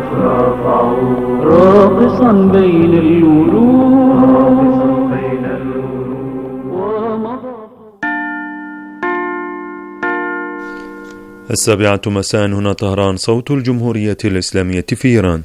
راقصا بين الورود. السابعة مساء، هنا طهران، صوت الجمهورية الإسلامية في إيران.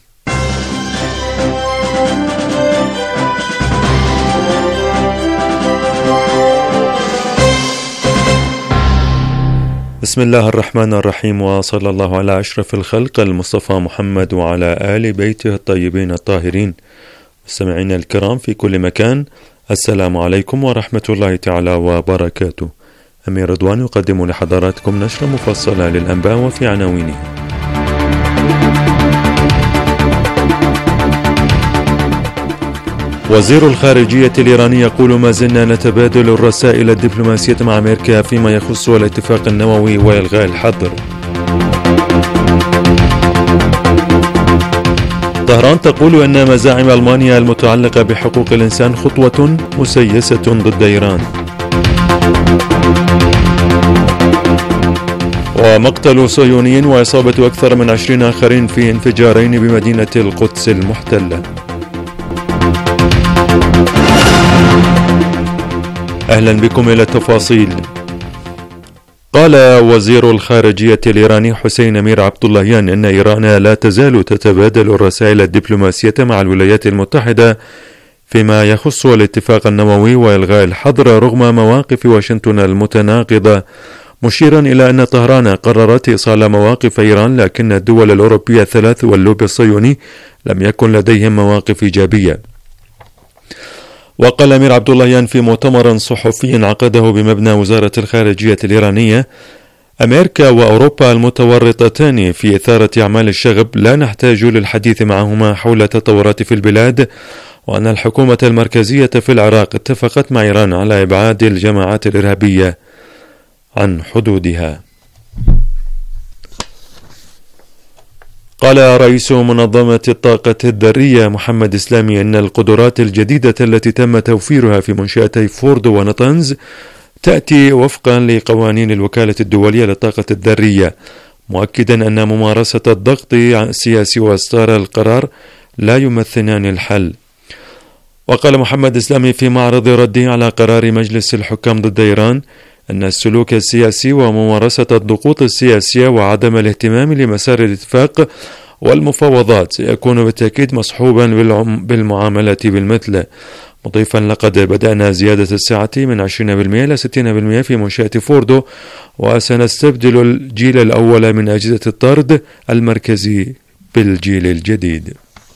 بسم الله الرحمن الرحيم، وصلى الله على أشرف الخلق المصطفى محمد وعلى آل بيته الطيبين الطاهرين. مستمعينا الكرام في كل مكان، السلام عليكم ورحمة الله تعالى وبركاته. أمير رضوان يقدم لحضراتكم نشرة مفصلة للأنباء وفي عناوينها. وزير الخارجية الإيراني يقول: ما زلنا نتبادل الرسائل الدبلوماسية مع أمريكا فيما يخص الاتفاق النووي وإلغاء الحظر. طهران تقول أن مزاعم ألمانيا المتعلقة بحقوق الإنسان خطوة مسيسة ضد إيران. ومقتل صهيوني وإصابة أكثر من 20 آخرين في انفجارين بمدينة القدس المحتلة. أهلا بكم إلى التفاصيل. قال وزير الخارجية الإيراني حسين أمير عبداللهيان أن إيران لا تزال تتبادل الرسائل الدبلوماسية مع الولايات المتحدة فيما يخص الاتفاق النووي وإلغاء الحظر رغم مواقف واشنطن المتناقضة، مشيرا إلى أن طهران قررت إيصال مواقف إيران، لكن الدول الأوروبية الثلاث واللوبي الصهيوني لم يكن لديهم مواقف إيجابية. وقال أمير عبداللهيان في مؤتمر صحفي عقده بمبنى وزارة الخارجية الإيرانية: أمريكا وأوروبا المتورطتان في إثارة أعمال الشغب لا نحتاج للحديث معهما حول التطورات في البلاد، وأن الحكومة المركزية في العراق اتفقت مع إيران على إبعاد الجماعات الإرهابية عن حدودها. قال رئيس منظمة الطاقة الذرية محمد إسلامي أن القدرات الجديدة التي تم توفيرها في منشأتي فوردو ونطنز تأتي وفقا لقوانين الوكالة الدولية للطاقة الذرية، مؤكدا أن ممارسة الضغط السياسي وإصدار القرار لا يمثلان الحل. وقال محمد إسلامي في معرض رده على قرار مجلس الحكام ضد إيران أن السلوك السياسي وممارسة الضغوط السياسية وعدم الاهتمام لمسار الاتفاق والمفاوضات سيكون بالتأكيد مصحوبا بالمعاملة بالمثل، مضيفا: لقد بدأنا زيادة السعة من 20% إلى 60% في منشأة فوردو، وسنستبدل الجيل الأول من أجهزة الطرد المركزي بالجيل الجديد.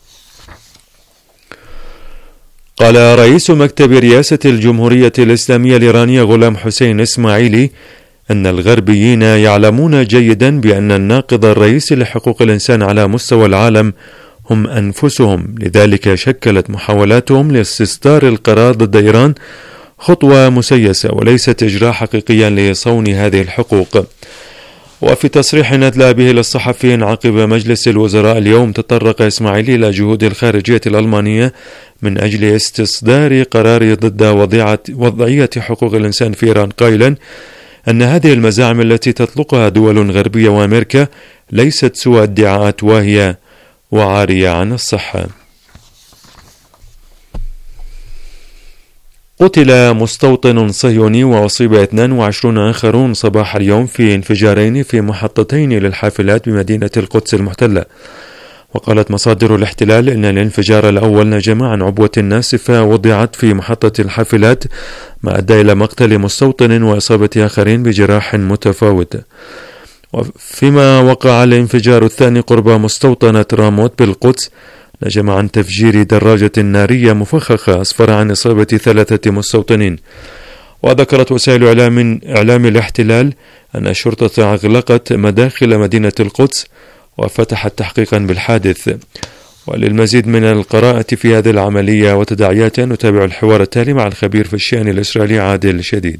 قال رئيس مكتب رئاسة الجمهورية الإسلامية الإيرانية غلام حسين إسماعيلي أن الغربيين يعلمون جيدا بأن الناقض الرئيسي لحقوق الإنسان على مستوى العالم هم أنفسهم، لذلك شكلت محاولاتهم لاستصدار القرار ضد إيران خطوة مسيسة وليست إجراء حقيقيا لصون هذه الحقوق. وفي تصريح ندلى به للصحفيين عقب مجلس الوزراء اليوم، تطرق إسماعيلي إلى جهود الخارجية الألمانية من أجل استصدار قرار ضد وضعية حقوق الإنسان في إيران، قائلا أن هذه المزاعم التي تطلقها دول غربية وأمريكا ليست سوى ادعاءات واهية وعارية عن الصحة. قتل مستوطن صهيوني وأصيب 22 آخرون صباح اليوم في انفجارين في محطتين للحافلات بمدينة القدس المحتلة. وقالت مصادر الاحتلال إن الانفجار الأول نجم عن عبوة ناسفة وضعت في محطة الحافلات، ما أدى إلى مقتل مستوطن وإصابة آخرين بجراح متفاوتة. وفيما وقع الانفجار الثاني قرب مستوطنة راموت بالقدس، نجم عن تفجير دراجة نارية مفخخة أسفر عن إصابة 3 مستوطنين. وذكرت وسائل إعلام الاحتلال أن الشرطة أغلقت مداخل مدينة القدس وفتحت تحقيقا بالحادث. وللمزيد من القراءة في هذه العملية وتداعياتها نتابع الحوار التالي مع الخبير في الشأن الإسرائيلي عادل شديد.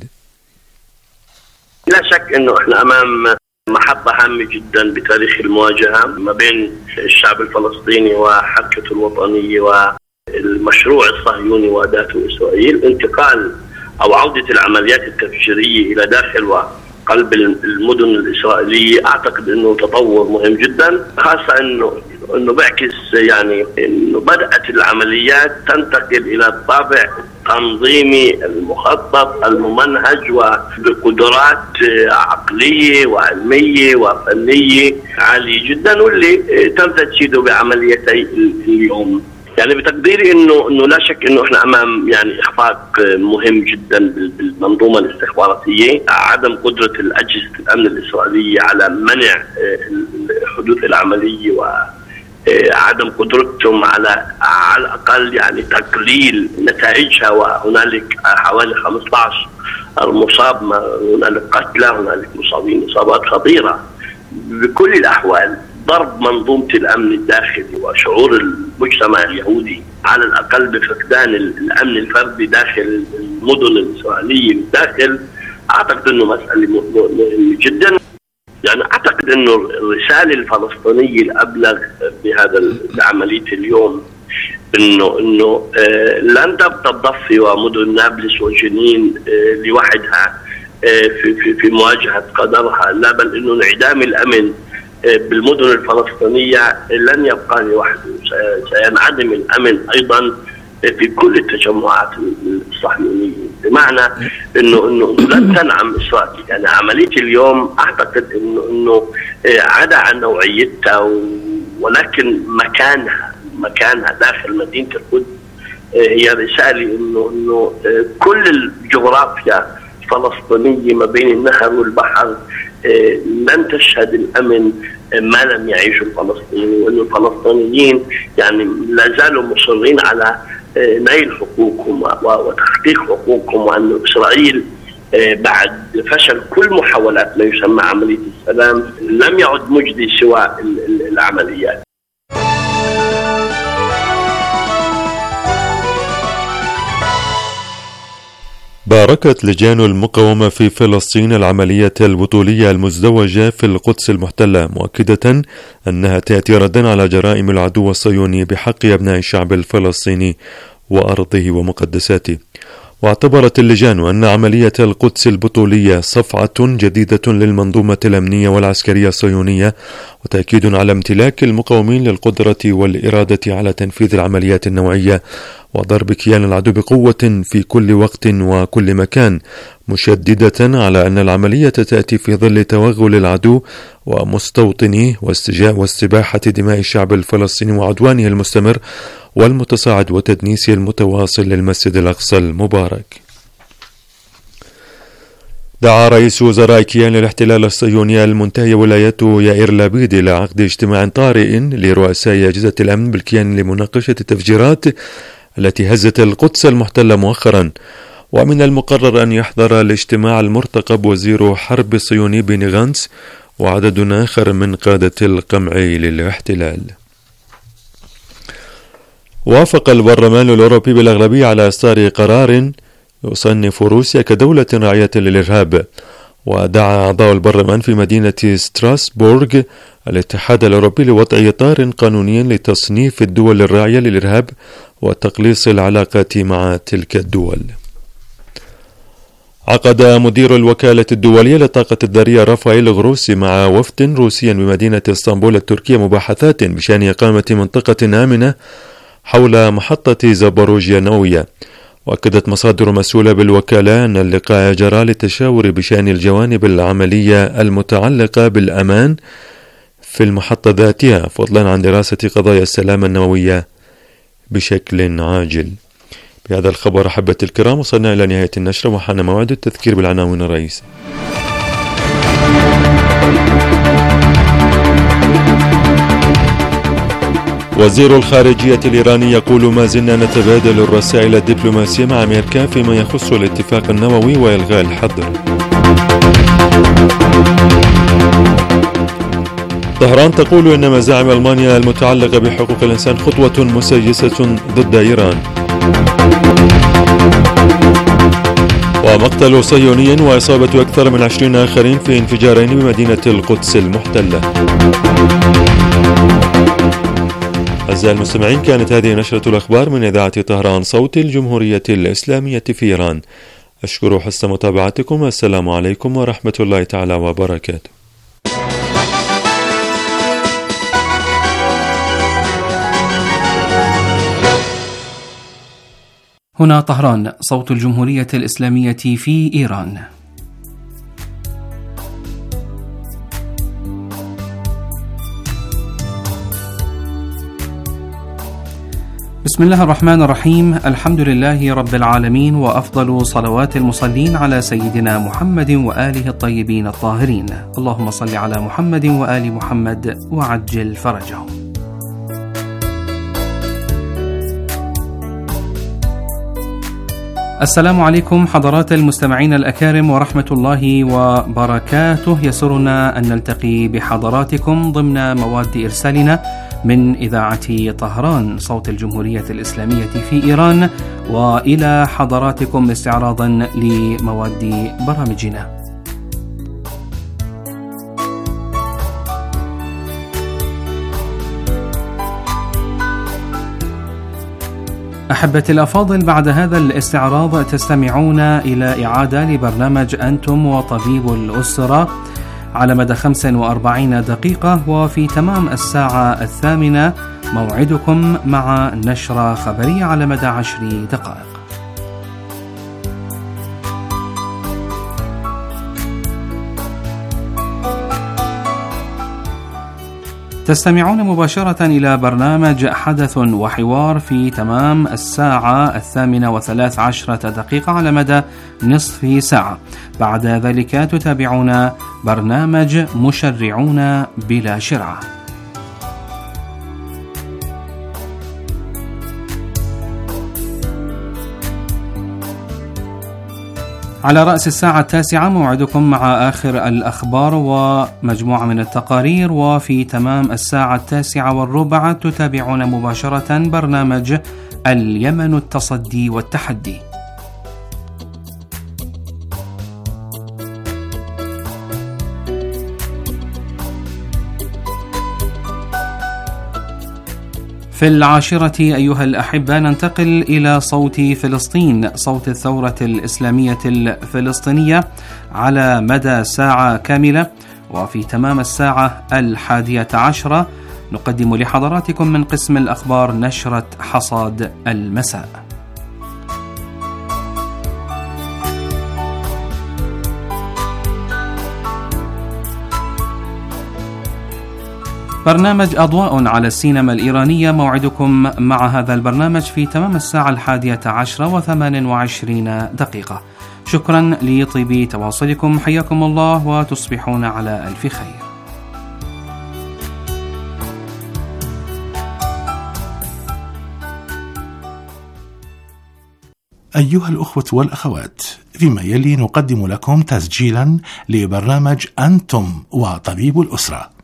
لا شك أنه إحنا أمام محطة هامة جدا بتاريخ المواجهة ما بين الشعب الفلسطيني وحركة الوطنية والمشروع الصهيوني وأداته إسرائيل. انتقال أو عودة العمليات التفجيرية إلى داخل قلب المدن الإسرائيلية. أعتقد أنه تطور مهم جدا، خاصة أنه بيعكس يعني أنه بدأت العمليات تنتقل إلى الطابع التنظيمي المخطط الممنهج وبقدرات عقلية وعلمية وفنية عالية جدا، واللي تم تجسيده بعمليتي اليوم. يعني بتقديري انه لا شك انه احنا امام يعني اخفاق مهم جدا بالمنظومه الاستخباراتيه، عدم قدره الاجهزه الامن الاسرائيليه على منع حدوث العمليه وعدم قدرتهم على الاقل يعني تقليل نتائجها، وهنالك حوالي 15 مصاب، هنالك قتلى، هنالك مصابين اصابات خطيره. بكل الاحوال ضرب منظومة الأمن الداخلي وشعور المجتمع اليهودي على الأقل بفقدان الأمن الفردي داخل المدن الإسرائيلية بالداخل، أعتقد أنه مسألة مهمة جدا. يعني أعتقد أنه الرسالة الفلسطينية الأبلغ بهذا عملية اليوم أنه لن تبقى الضفة ومدن نابلس وجنين لوحدها في مواجهة قدرها، لا بل أنه انعدام الأمن بالمدن الفلسطينية لن يبقى لوحده، سينعدم الأمن أيضا في كل التجمعات الصهيونية، بمعنى إنه لن تنعم إسرائيل. يعني عملية اليوم أعتقد إنه عدا عن نوعيتها، ولكن مكانها داخل مدينة القدس هي رسالة إنه كل الجغرافيا الفلسطينية ما بين النهر والبحر لن تشهد الأمن ما لم يعيشه الفلسطينيين، وأن الفلسطينيين يعني لا زالوا مصرين على نيل حقوقهم وتحقيق حقوقهم، وأن إسرائيل بعد فشل كل محاولات ما يسمى عملية السلام لم يعد مجدي سوى العمليات. باركت لجان المقاومة في فلسطين العملية البطولية المزدوجة في القدس المحتلة، مؤكدة أنها تأتي ردا على جرائم العدو الصهيوني بحق أبناء الشعب الفلسطيني وأرضه ومقدساته. واعتبرت اللجان أن عملية القدس البطولية صفعة جديدة للمنظومة الأمنية والعسكرية الصهيونية، وتأكيد على امتلاك المقاومين للقدرة والإرادة على تنفيذ العمليات النوعية وضرب كيان العدو بقوة في كل وقت وكل مكان، مشددة على أن العملية تأتي في ظل توغل العدو ومستوطنيه واستباحة دماء الشعب الفلسطيني وعدوانه المستمر والمتصاعد وتدنيسه المتواصل للمسجد الأقصى المبارك. دعا رئيس وزراء كيان الاحتلال الصهيوني المنتهي ولايته يائير لابيد إلى عقد اجتماع طارئ لرؤساء أجهزة الأمن بالكيان لمناقشة التفجيرات التي هزت القدس المحتلة مؤخرا. ومن المقرر أن يحضر الاجتماع المرتقب وزير حرب الصهيوني بيني غانتس وعدد آخر من قادة القمع للاحتلال. وافق البرلمان الأوروبي بالأغلبية على إصدار قرار يصنف روسيا كدولة راعية للإرهاب. ودعا أعضاء البرلمان في مدينة ستراسبورغ الاتحاد الأوروبي لوضع إطار قانوني لتصنيف الدول الراعية للإرهاب وتقليص العلاقات مع تلك الدول. عقد مدير الوكالة الدولية للطاقة الذرية رافائيل غروسي مع وفد روسي بمدينة اسطنبول التركية مباحثات بشأن إقامة منطقة آمنة حول محطة زاباروجيا النووية. وأكدت مصادر مسؤولة بالوكالة أن اللقاء جرى للتشاور بشأن الجوانب العملية المتعلقة بالأمان في المحطة ذاتها، فضلا عن دراسة قضايا السلامة النووية بشكل عاجل. بهذا الخبر أحبة الكرام وصلنا إلى نهاية النشرة، وحان موعد التذكير بالعناوين الرئيسية. وزير الخارجية الإيراني يقول ما زلنا نتبادل الرسائل الدبلوماسية مع أمريكا فيما يخص الاتفاق النووي وإلغاء الحظر. طهران تقول إن مزاعم ألمانيا المتعلقة بحقوق الإنسان خطوة مسيسة ضد إيران. ومقتل صهيوني وإصابة أكثر من 20 آخرين في انفجارين بمدينة القدس المحتلة. أعزائي المستمعين، كانت هذه نشرة الأخبار من إذاعة طهران صوت الجمهورية الإسلامية في إيران. أشكر حسن متابعتكم. السلام عليكم ورحمة الله تعالى وبركاته. هنا طهران، صوت الجمهورية الإسلامية في إيران. بسم الله الرحمن الرحيم. الحمد لله رب العالمين، وأفضل صلوات المصلين على سيدنا محمد وآله الطيبين الطاهرين. اللهم صل على محمد وآل محمد وعجل فرجهم. السلام عليكم حضرات المستمعين الأكارم ورحمة الله وبركاته. يسرنا أن نلتقي بحضراتكم ضمن مواد إرسالنا من إذاعة طهران صوت الجمهورية الإسلامية في إيران، وإلى حضراتكم استعراضا لمواد برامجنا. أحبتي الأفاضل، بعد هذا الاستعراض تستمعون إلى إعادة لبرنامج أنتم وطبيب الأسرة على مدى 45 دقيقة، وفي تمام الساعة 8 موعدكم مع نشرة خبرية على مدى 10 دقائق. تستمعون مباشرة إلى برنامج حدث وحوار في تمام الساعة 8:13 دقيقة على مدى نصف ساعة. بعد ذلك تتابعون برنامج مشرعون بلا شرعة. على رأس الساعة 9 موعدكم مع آخر الأخبار ومجموعة من التقارير، وفي تمام الساعة 9:15 تتابعون مباشرة برنامج اليمن التصدي والتحدي. في 10 أيها الأحبة ننتقل إلى صوت فلسطين، صوت الثورة الإسلامية الفلسطينية على مدى ساعة كاملة، وفي تمام الساعة 11 نقدم لحضراتكم من قسم الأخبار نشرة حصاد المساء. برنامج أضواء على السينما الإيرانية، موعدكم مع هذا البرنامج في تمام الساعة 11 و28 دقيقة. شكرا لطيب تواصلكم، حياكم الله وتصبحون على ألف خير. أيها الأخوة والأخوات، فيما يلي نقدم لكم تسجيلا لبرنامج أنتم وطبيب الأسرة.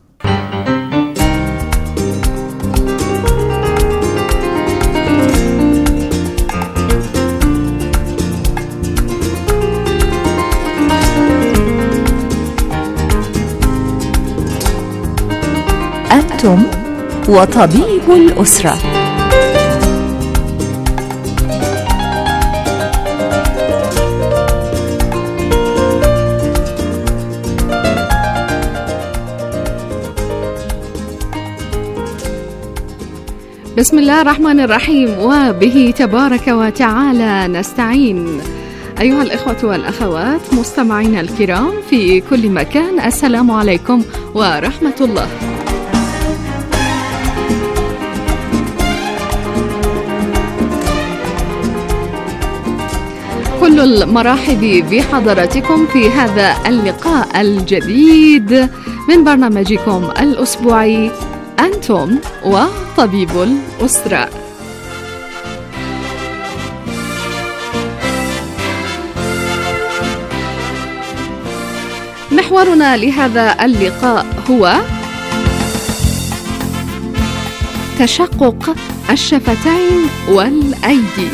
أنتم وطبيب الأسرة. بسم الله الرحمن الرحيم، وبه تبارك وتعالى نستعين. أيها الإخوة والأخوات مستمعينا الكرام في كل مكان، السلام عليكم ورحمة الله. كل المرحب بحضراتكم في هذا اللقاء الجديد من برنامجكم الأسبوعي أنتم وطبيب الأسرة. محورنا لهذا اللقاء هو تشقق الشفتين والأيدي،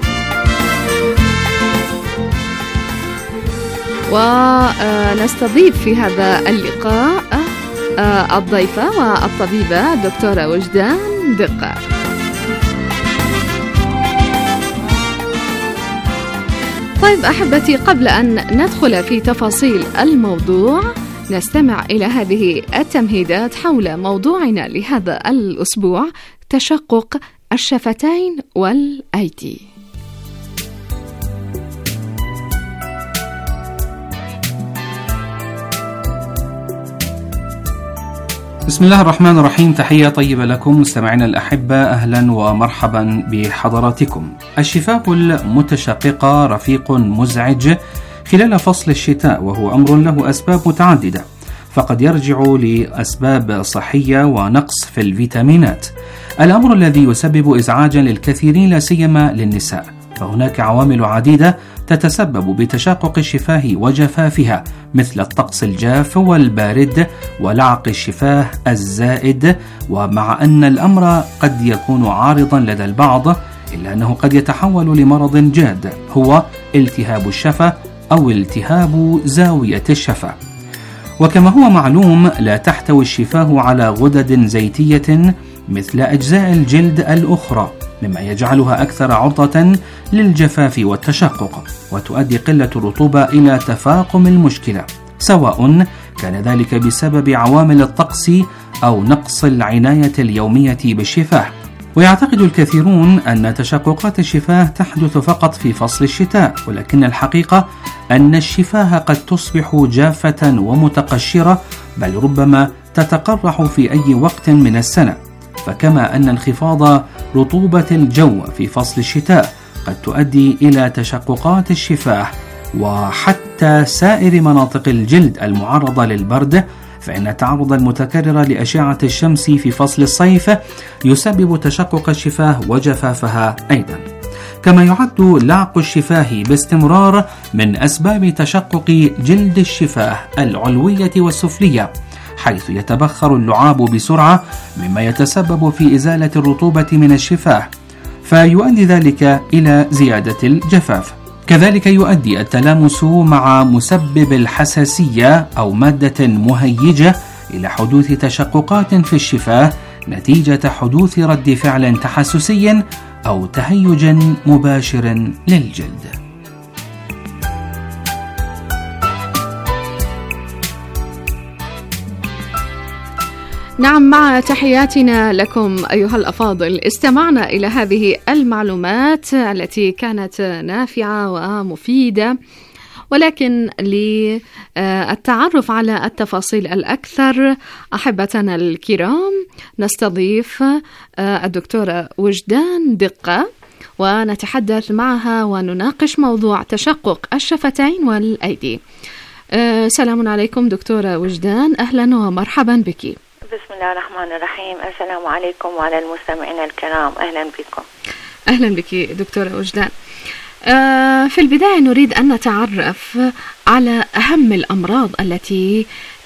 ونستضيف في هذا اللقاء الضيفة والطبيبة دكتورة وجدان دقة. طيب أحبتي، قبل أن ندخل في تفاصيل الموضوع نستمع إلى هذه التمهيدات حول موضوعنا لهذا الأسبوع: تشقق الشفتين والأيدي. بسم الله الرحمن الرحيم. تحية طيبة لكم مستمعينا الأحبة، أهلا ومرحبا بحضراتكم. الشفاه المتشققة رفيق مزعج خلال فصل الشتاء، وهو أمر له أسباب متعددة، فقد يرجع لأسباب صحية ونقص في الفيتامينات، الأمر الذي يسبب إزعاجا للكثيرين لا سيما للنساء. فهناك عوامل عديدة تتسبب بتشقق الشفاه وجفافها، مثل الطقس الجاف والبارد ولعق الشفاه الزائد. ومع أن الأمر قد يكون عارضا لدى البعض، إلا أنه قد يتحول لمرض جاد، هو التهاب الشفة أو التهاب زاوية الشفة. وكما هو معلوم، لا تحتوي الشفاه على غدد زيتية مثل أجزاء الجلد الأخرى، مما يجعلها أكثر عرضة للجفاف والتشقق، وتؤدي قلة الرطوبة إلى تفاقم المشكلة، سواء كان ذلك بسبب عوامل الطقس أو نقص العناية اليومية بالشفاه. ويعتقد الكثيرون أن تشققات الشفاه تحدث فقط في فصل الشتاء، ولكن الحقيقة أن الشفاه قد تصبح جافة ومتقشرة، بل ربما تتقرح في أي وقت من السنة. فكما أن انخفاض رطوبة الجو في فصل الشتاء قد تؤدي إلى تشققات الشفاه وحتى سائر مناطق الجلد المعرضة للبرد، فإن التعرض المتكرر لأشعة الشمس في فصل الصيف يسبب تشقق الشفاه وجفافها أيضا. كما يعد لعق الشفاه باستمرار من أسباب تشقق جلد الشفاه العلوية والسفلية، حيث يتبخر اللعاب بسرعة، مما يتسبب في إزالة الرطوبة من الشفاه، فيؤدي ذلك إلى زيادة الجفاف. كذلك يؤدي التلامس مع مسبب الحساسية أو مادة مهيجة إلى حدوث تشققات في الشفاه نتيجة حدوث رد فعل تحسسي أو تهيج مباشر للجلد. نعم، مع تحياتنا لكم أيها الأفاضل، استمعنا إلى هذه المعلومات التي كانت نافعة ومفيدة، ولكن للتعرف على التفاصيل الأكثر أحبتنا الكرام نستضيف الدكتورة وجدان دقة، ونتحدث معها ونناقش موضوع تشقق الشفتين والأيدي. سلام عليكم دكتورة وجدان، أهلا ومرحبا بك. بسم الله الرحمن الرحيم. السلام عليكم وعلى المستمعين الكرام، أهلا بكم. أهلا بك دكتورة وجدان. في البداية نريد أن نتعرف على أهم الأمراض التي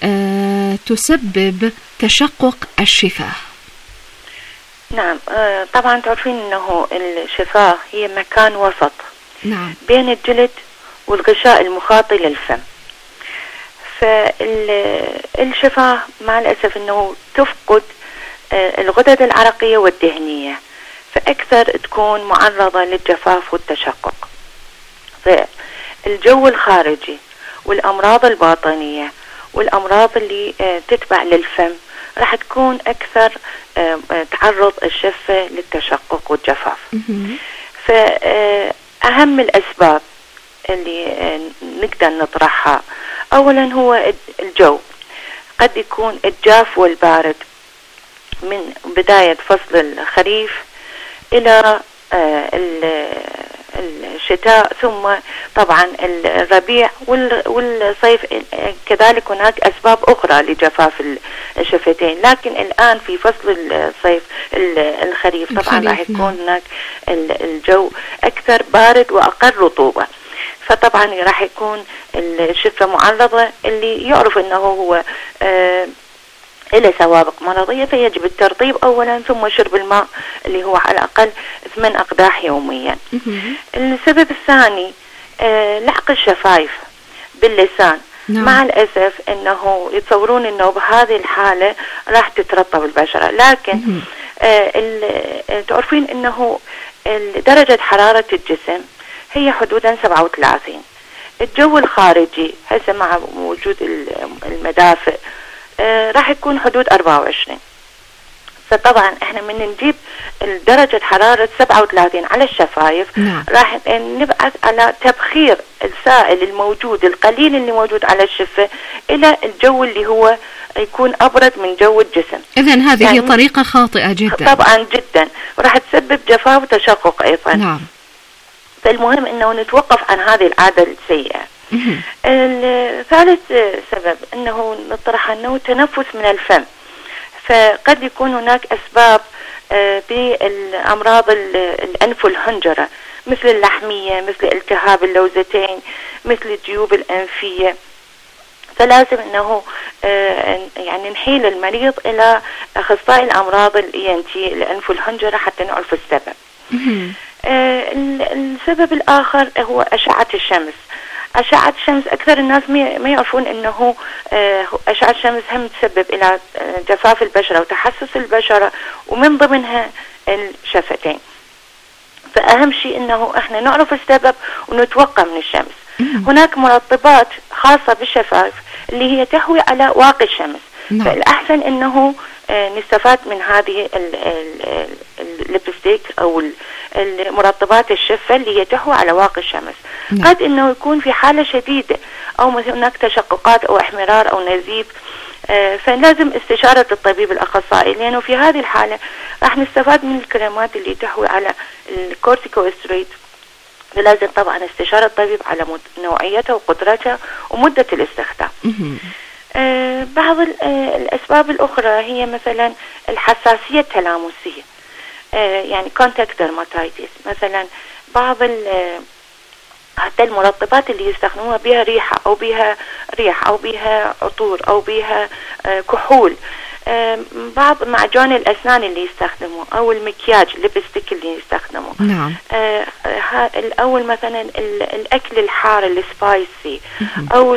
تسبب تشقق الشفاه. نعم، طبعا تعرفين أنه الشفاه هي مكان وسط، نعم، بين الجلد والغشاء المخاطي للفم. فالشفاه مع الأسف أنه تفقد الغدد العرقية والدهنية، فأكثر تكون معرضة للجفاف والتشقق. فالجو الخارجي والأمراض الباطنية والأمراض اللي تتبع للفم راح تكون أكثر تعرض الشفة للتشقق والجفاف. فأهم الأسباب اللي نقدر نطرحها، أولا هو الجو، قد يكون الجاف والبارد من بداية فصل الخريف إلى الشتاء، ثم طبعا الربيع والصيف كذلك. هناك أسباب أخرى لجفاف الشفتين، لكن الآن في فصل الصيف الخريف طبعا راح يكون هناك الجو أكثر بارد وأقل رطوبة، فطبعا راح يكون الشفة معرضة، اللي يعرف أنه هو إلى سوابق مرضية، فيجب الترطيب أولا ثم شرب الماء اللي هو على الأقل 8 أقداح يوميا. السبب الثاني لعق الشفايف باللسان. نعم. مع الأسف أنه يتصورون أنه بهذه الحالة راح تترطب البشرة، لكن تعرفين أنه درجة حرارة الجسم هي حدودا 37. الجو الخارجي هسه مع وجود المدافئ راح يكون حدود 24. فطبعا احنا من نجيب درجة حرارة 37 على الشفايف راح نبعث على تبخير السائل الموجود القليل اللي موجود على الشفة الى الجو اللي هو يكون ابرد من جو الجسم. اذن هذه يعني طريقة خاطئة جدا. طبعا جدا، وراح تسبب جفاف وتشقق ايضا. نعم. فالمهم انه نتوقف عن هذه العادة السيئة. الثالث سبب انه نطرح انه تنفس من الفم. فقد يكون هناك أسباب بالأمراض الأنف والحنجرة مثل اللحمية، مثل التهاب اللوزتين، مثل الجيوب الأنفية. فلازم أنه يعني نحيل المريض إلى أخصائي الأمراض ENT الأنف والحنجرة حتى نعرف السبب. السبب الآخر هو أشعة الشمس. أشعة الشمس أكثر الناس ما يعرفون أنه أشعة الشمس هم تسبب إلى جفاف البشرة وتحسس البشرة ومن ضمنها الشفتين. فأهم شيء أنه إحنا نعرف السبب ونتوقع من الشمس. هناك مرطبات خاصة بالشفايف اللي هي تحوي على واقي الشمس. فالأحسن أنه نستفاد من هذه الليبستيك أو المرطبات الشفة اللي هي تحوي على واقي الشمس. قد أنه يكون في حالة شديدة أو مثلا هناك تشققات أو احمرار أو نزيف، فلازم استشارة الطبيب الأخصائي، لأنه في هذه الحالة راح نستفاد من الكريمات اللي تحوي على الكورتيكوسترويد. فلازم طبعا استشارة الطبيب على نوعيتها وقدرتها ومدة الاستخدام. بعض الأسباب الأخرى هي مثلا الحساسية التلامسية، يعني contact dermatitis مثلا. بعض حتى المرطبات اللي يستخدموها بها ريحة أو بها ريح أو بها عطور أو بها كحول، بعض معجون الأسنان اللي يستخدموه أو المكياج الليبستيك اللي يستخدموه. نعم. الأول مثلا الأكل الحار السبايسي أو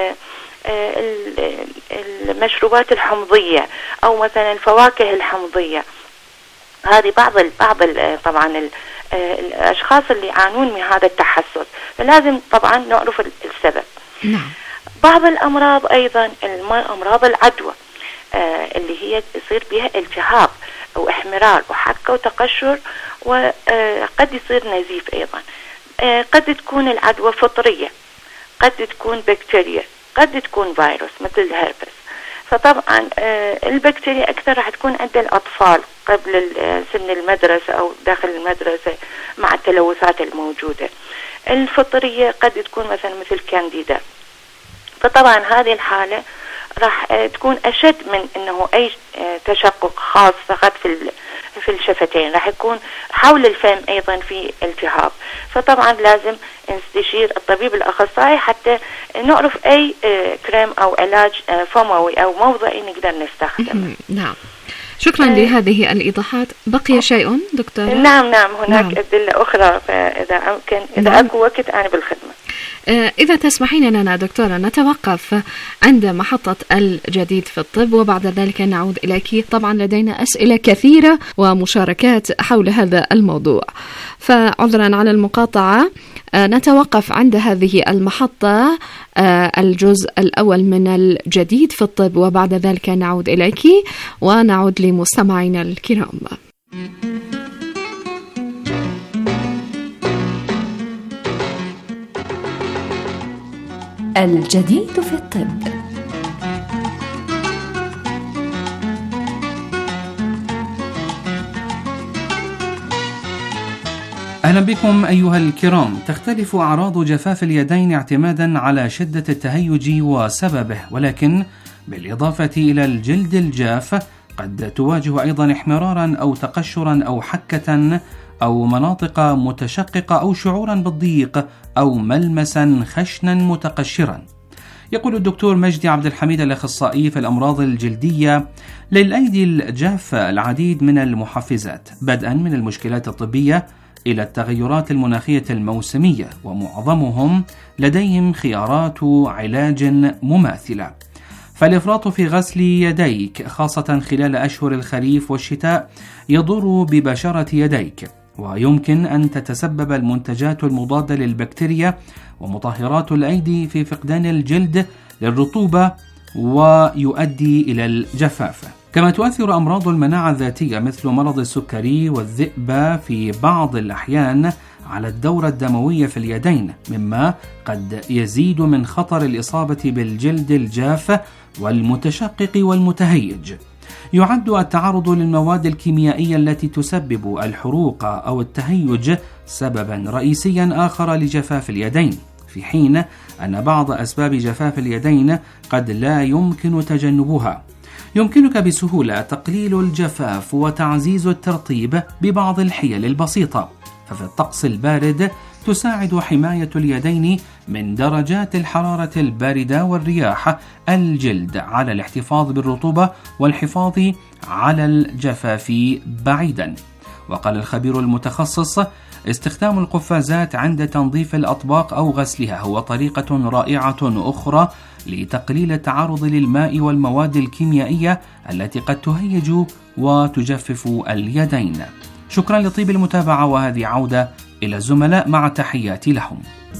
المشروبات الحمضية أو مثلا الفواكه الحمضية. هذه بعض طبعا الأشخاص اللي يعانون من هذا التحسس، فلازم طبعا نعرف السبب. نعم. بعض الأمراض أيضا أمراض العدوى اللي هي يصير بها التهاب أو احمرار وحكة وتقشر وقد يصير نزيف أيضا. قد تكون العدوى فطرية، قد تكون بكتيريا، قد تكون فيروس مثل الهربس. فطبعا البكتيريا أكثر راح تكون عند الأطفال قبل سن المدرسة أو داخل المدرسة مع التلوثات الموجودة. الفطرية قد تكون مثلا مثل كانديدا. فطبعا هذه الحالة راح تكون أشد من أنه أي تشقق خاص فقط في الشفتين، راح يكون حول الفم أيضا في التهاب. فطبعا لازم نستشير الطبيب الأخصائي حتى نعرف أي كريم أو علاج فموي أو موضعي نقدر نستخدمه. نعم. شكرا لهذه الإيضاحات. بقي شيء دكتور؟ نعم هناك أدلة أخرى، فإذا أمكن إذا أكو وقت أنا بالخدمة. إذا تسمحين لنا دكتورة نتوقف عند محطة الجديد في الطب وبعد ذلك نعود إليك. طبعا لدينا أسئلة كثيرة ومشاركات حول هذا الموضوع، فعذرا على المقاطعة. نتوقف عند هذه المحطة الجزء الأول من الجديد في الطب وبعد ذلك نعود إليك ونعود لمستمعينا الكرام. الجديد في الطب. أهلا بكم أيها الكرام. تختلف أعراض جفاف اليدين اعتمادا على شدة التهيج وسببه، ولكن بالإضافة إلى الجلد الجاف قد تواجه أيضا احمرارا أو تقشرا أو حكة أو مناطق متشققة أو شعورا بالضيق أو ملمسا خشنا متقشرا. يقول الدكتور مجدي عبد الحميد الأخصائي في الأمراض الجلدية: للأيدي الجافة العديد من المحفزات، بدءا من المشكلات الطبية إلى التغيرات المناخية الموسمية، ومعظمهم لديهم خيارات علاج مماثلة. فالإفراط في غسل يديك خاصة خلال أشهر الخريف والشتاء يضر ببشرة يديك، ويمكن أن تتسبب المنتجات المضادة للبكتيريا ومطهرات الأيدي في فقدان الجلد للرطوبة ويؤدي إلى الجفاف. كما تؤثر أمراض المناعة الذاتية مثل مرض السكري والذئبة في بعض الأحيان على الدورة الدموية في اليدين، مما قد يزيد من خطر الإصابة بالجلد الجاف والمتشقق والمتهيج. يعد التعرض للمواد الكيميائية التي تسبب الحروق أو التهيج سببا رئيسيا آخر لجفاف اليدين، في حين أن بعض أسباب جفاف اليدين قد لا يمكن تجنبها. يمكنك بسهولة تقليل الجفاف وتعزيز الترطيب ببعض الحيل البسيطة. ففي الطقس البارد تساعد حماية اليدين من درجات الحرارة الباردة والرياح الجلد على الاحتفاظ بالرطوبة والحفاظ على الجفاف بعيدا. وقال الخبير المتخصص: استخدام القفازات عند تنظيف الأطباق أو غسلها هو طريقة رائعة أخرى لتقليل التعرض للماء والمواد الكيميائية التي قد تهيج وتجفف اليدين. شكرا لطيب المتابعة، وهذه عودة إلى الزملاء مع تحياتي لهم.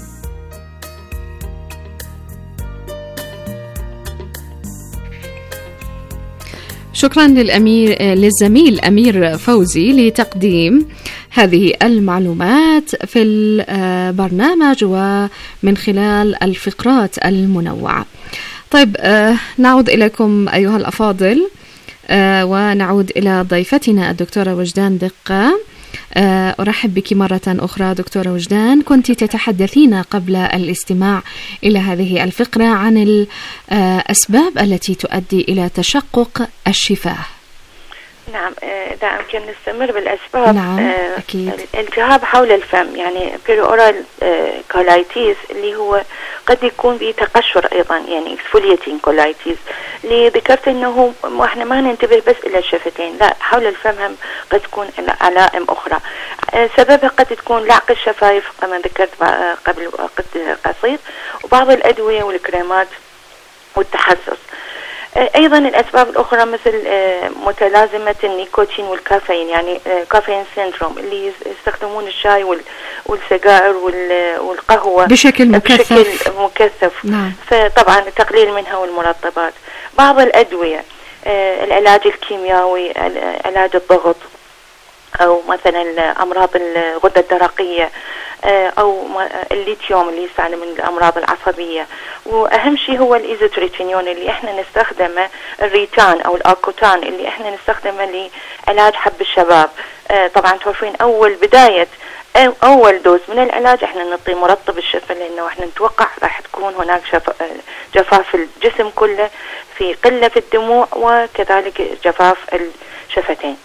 شكرا للزميل أمير فوزي لتقديم هذه المعلومات في البرنامج ومن خلال الفقرات المنوعة. طيب، نعود إليكم أيها الأفاضل، ونعود إلى ضيفتنا الدكتورة وجدان دقة. أرحب بك مرة أخرى دكتورة وجدان. كنت تتحدثين قبل الاستماع إلى هذه الفقرة عن الأسباب التي تؤدي إلى تشقق الشفاه. نعم، إذا يمكن نستمر بالأسباب. نعم، أكيد. الالتهاب حول الفم، يعني بيريورال كولايتيس، اللي هو قد يكون بتقشر أيضا، يعني اكسفوليتين كولايتيس، اللي ذكرت أنه احنا ما ننتبه بس إلى الشفتين، لا، حول الفم هم قد تكون علائم أخرى. سببها قد تكون لعق الشفايف كما ذكرت قبل وقت قصير، وبعض الأدوية والكريمات والتحسس. أيضا الأسباب الأخرى مثل متلازمة النيكوتين والكافيين، يعني كافيين سيندروم، اللي يستخدمون الشاي والسجائر والقهوة بشكل مكثف. نعم. فطبعا التقليل منها والمرطبات. بعض الأدوية، العلاج الكيميائي، علاج الضغط، أو مثلا أمراض الغدة الدرقية، أو الليثيوم اللي يستعمل من الأمراض العصبية. وأهم شيء هو الإيزوتريتينيون اللي إحنا نستخدمه، الريتان أو الأكوتان اللي إحنا نستخدمه لعلاج حب الشباب. طبعا تعرفين أول دوز من العلاج إحنا نعطي مرطب الشفة، لأنه إحنا نتوقع راح تكون هناك جفاف الجسم كله، في قلة في الدموع، وكذلك جفاف الشفتين.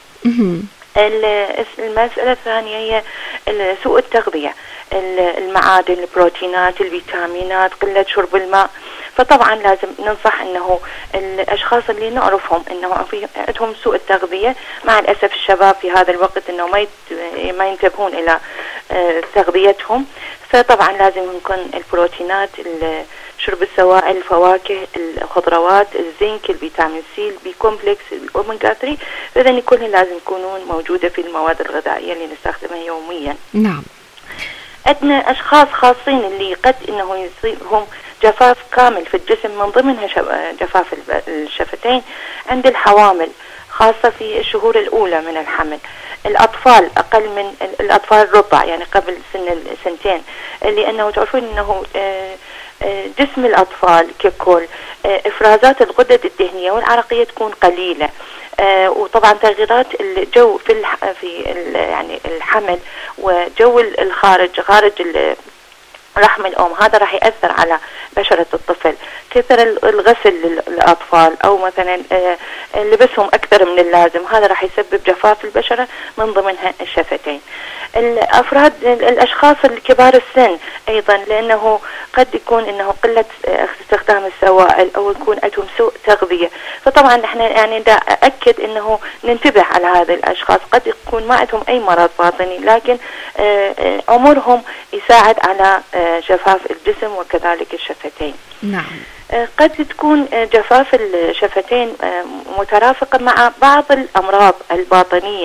المسألة الثانية هي سوء التغذية، المعادن، البروتينات، الفيتامينات، قلة شرب الماء. فطبعا لازم ننصح انه الاشخاص اللي نعرفهم انه عندهم سوء التغذية، مع الاسف الشباب في هذا الوقت انه ما ينتبهون الى تغذيتهم. فطبعا لازم يكون البروتينات، شرب السوائل، الفواكه، الخضروات، الزنك، الفيتامين سي، البي كومبلكس، الأوميجا 3، فإذن كلها لازم يكونون موجودة في المواد الغذائية اللي نستخدمها يوميا. نعم. عندنا أشخاص خاصين اللي قد إنه يصيبهم جفاف كامل في الجسم، من ضمنها جفاف الشفتين عند الحوامل، خاصة في الشهور الأولى من الحمل. الأطفال أقل من الأطفال الرضع، يعني قبل سنتين، لأنه تعرفون أنه جسم الأطفال ككل إفرازات الغدد الدهنية والعرقية تكون قليلة، وطبعا تغييرات الجو في يعني الحمل وجو الخارج، خارج رحم الأم، هذا راح يأثر على بشرة الطفل. كثر الغسل للأطفال، أو مثلا لبسهم أكثر من اللازم، هذا راح يسبب جفاف البشرة، من ضمنها الشفتين. الأشخاص الكبار السن أيضا، لأنه قد يكون إنه قلة استخدام السوائل، أو يكون عندهم سوء تغذية. فطبعا نحن يعني دا أكد إنه ننتبه على هذه الأشخاص، قد يكون ما عندهم أي مرض باطني، لكن عمرهم يساعد على جفاف الجسم وكذلك الشفتين. نعم. قد تكون جفاف الشفتين مترافقة مع بعض الأمراض الباطنية،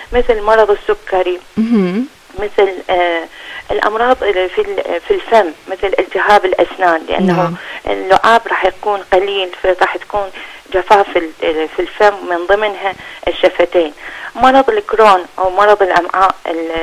مثل مرض السكري، مثل الأمراض في الفم مثل التهاب الأسنان، لأنه اللعاب راح يكون قليل، راح تكون جفاف في الفم من ضمنها الشفتين. مرض الكرون أو مرض الأمعاء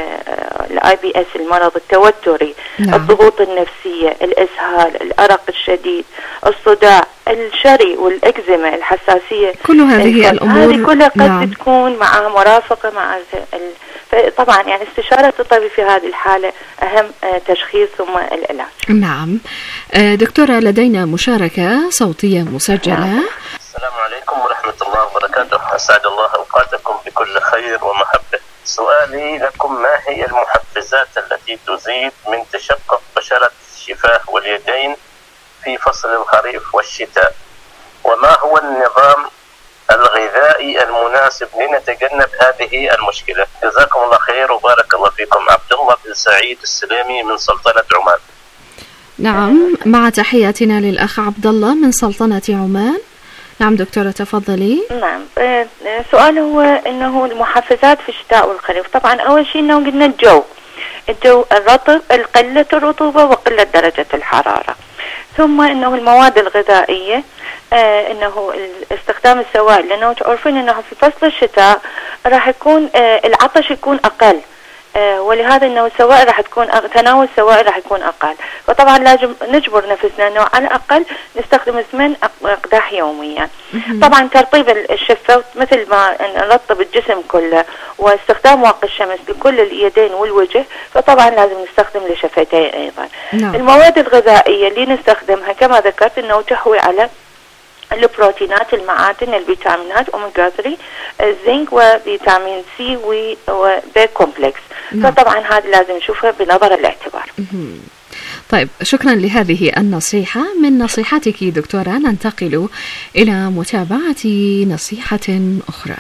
الIBS، المرض التوتري، الضغوط النفسية، الإسهال، الأرق الشديد، الصداع، الشري والإكزيما، الحساسية، كل هذه الأمور هذه كلها قد تكون مع مرافقة مع طبعا يعني استشارة الطبيب في هذه الحالة أهم تشخيص ثم العلاج. نعم دكتورة، لدينا مشاركة صوتية مسجلة. السلام عليكم ورحمة الله وبركاته، أسعد الله أوقاتكم بكل خير ومحبة. سؤالي لكم: ما هي المحفزات التي تزيد من تشقق بشرة الشفاه واليدين في فصل الخريف والشتاء؟ وما هو النظام الغذائي المناسب لنتجنب هذه المشكلة؟ جزاكم الله خير وبارك الله فيكم. عبد الله بن سعيد السلامي من سلطنة عمان. نعم، مع تحياتنا للأخ عبد الله من سلطنة عمان. نعم دكتورة تفضلي. نعم، السؤال هو انه المحفزات في الشتاء والخريف. طبعا اول شيء انه قلنا الجو الرطب، قلة الرطوبة وقلة درجة الحرارة. ثم انه المواد الغذائية، انه استخدام السوائل، لانه تعرفين انه في فصل الشتاء راح يكون العطش يكون اقل، ولهذا انه السوائل راح تكون تناول السوائل راح يكون اقل. فطبعا لازم نجبر نفسنا انه على الاقل نستخدم 8 أقداح يوميا. طبعا ترطيب الشفة مثل ما نرطب الجسم كله، واستخدام واقي الشمس لكل اليدين والوجه، فطبعا لازم نستخدم لشفتين ايضا. المواد الغذائية اللي نستخدمها كما ذكرت انه تحوي على البروتينات، المعادن، الفيتامينات أوميجا 3، الزنك وفيتامين سي وبي كومبلكس. فطبعا هذا لازم نشوفها بنظر الاعتبار. طيب، شكرا لهذه النصيحة. من نصيحتك دكتورة ننتقل إلى متابعة نصيحة أخرى.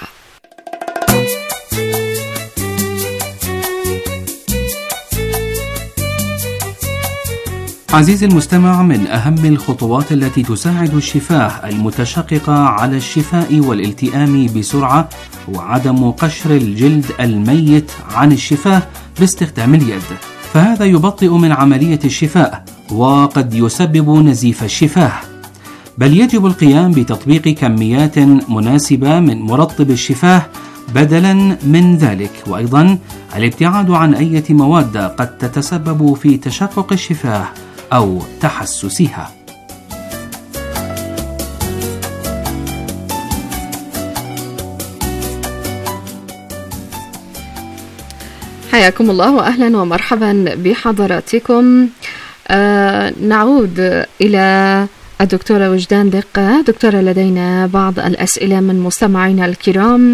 عزيزي المستمع، من أهم الخطوات التي تساعد الشفاه المتشققة على الشفاء والالتئام بسرعة هو عدم قشر الجلد الميت عن الشفاه باستخدام اليد، فهذا يبطئ من عملية الشفاء وقد يسبب نزيف الشفاه. بل يجب القيام بتطبيق كميات مناسبة من مرطب الشفاه بدلا من ذلك، وأيضا الابتعاد عن أي مواد قد تتسبب في تشقق الشفاه أو تحسسها. حياكم الله وأهلا ومرحبا بحضراتكم. نعود إلى الدكتورة وجدان دقة. دكتورة، لدينا بعض الأسئلة من مستمعينا الكرام.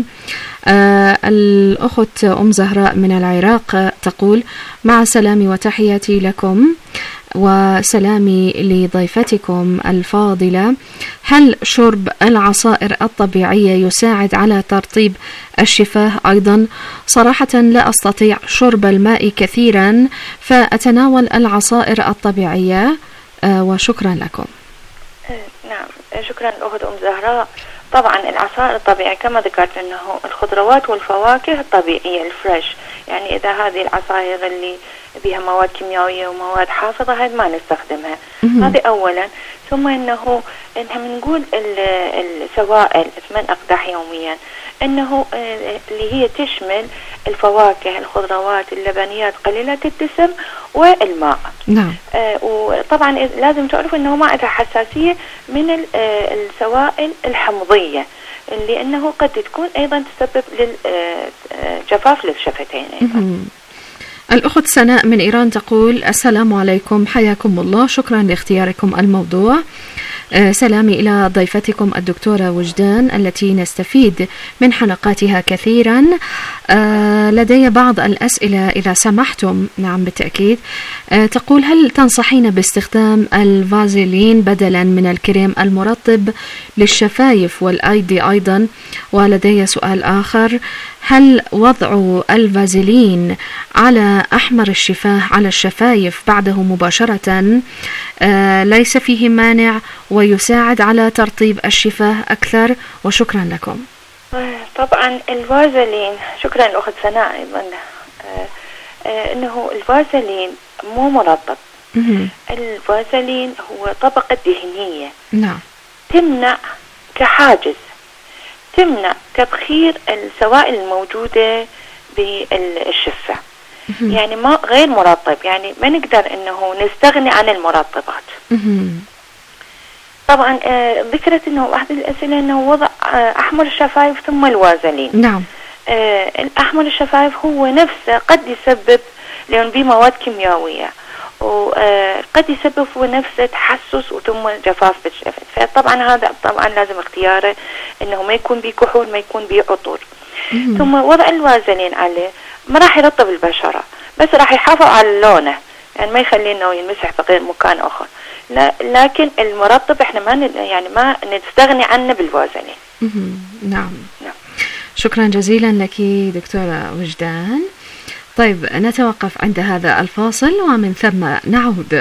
الأخت أم زهراء من العراق تقول: مع سلامي وتحياتي لكم وسلامي لضيفتكم الفاضلة، هل شرب العصائر الطبيعية يساعد على ترطيب الشفاه أيضا؟ صراحة لا أستطيع شرب الماء كثيرا، فأتناول العصائر الطبيعية وشكرا لكم. نعم، شكرا الأخت أم زهراء. طبعا العصائر الطبيعية كما ذكرت أنه الخضروات والفواكه الطبيعية الفريش، يعني إذا هذه العصائر اللي بها مواد كيميائية ومواد حافظة هذه ما نستخدمها. هذه أولا. ثم إنه نقول السوائل 8 أقداح يوميا، إنه اللي هي تشمل الفواكه، الخضروات، اللبنيات قليلة الدسم والماء. نعم. وطبعا لازم تعرفوا إنه ما عندها حساسية من السوائل الحمضية، لأنه قد تكون أيضا تسبب للجفاف للشفتين أيضا. الأخت سناء من إيران تقول: السلام عليكم، حياكم الله، شكرا لاختياركم الموضوع. سلامي إلى ضيفتكم الدكتورة وجدان التي نستفيد من حلقاتها كثيرا. لدي بعض الأسئلة إذا سمحتم. نعم بالتأكيد. تقول: هل تنصحين باستخدام الفازلين بدلا من الكريم المرطب للشفايف والأيدي أيضا؟ ولدي سؤال آخر: هل وضع الفازلين على أحمر الشفاه على الشفايف بعده مباشرة ليس فيه مانع ويساعد على ترطيب الشفاه أكثر؟ وشكرا لكم. طبعا الفازلين، شكرا الأخت سناء أيضا، إنه الفازلين مو مرطب. الفازلين هو طبقة دهنية، نعم، تمنع كحاجز، تمنع تبخير السوائل الموجودة بالشفة. يعني ما غير مرطب، يعني ما نقدر إنه نستغني عن المرطبات. طبعا ذكرت إنه أحد الأسئلة إنه وضع أحمر الشفايف ثم الفازلين. نعم. الأحمر الشفايف هو نفسه قد يسبب، لأن به مواد كيميائية، وقد يسبب هو نفسه تحسس وثم جفاف بالشفة. فطبعا هذا طبعا لازم اختياره انه ما يكون به كحول، ما يكون به عطور. ثم وضع الفازلين عليه ما راح يرطب البشرة، بس راح يحافظ على لونه، يعني ما يخليه انه ينمسح في غير مكان اخر. لكن المرطب احنا ما نستغني عنه بالفازلين. نعم. شكرا جزيلا لك دكتورة وجدان. طيب نتوقف عند هذا الفاصل ومن ثم نعود.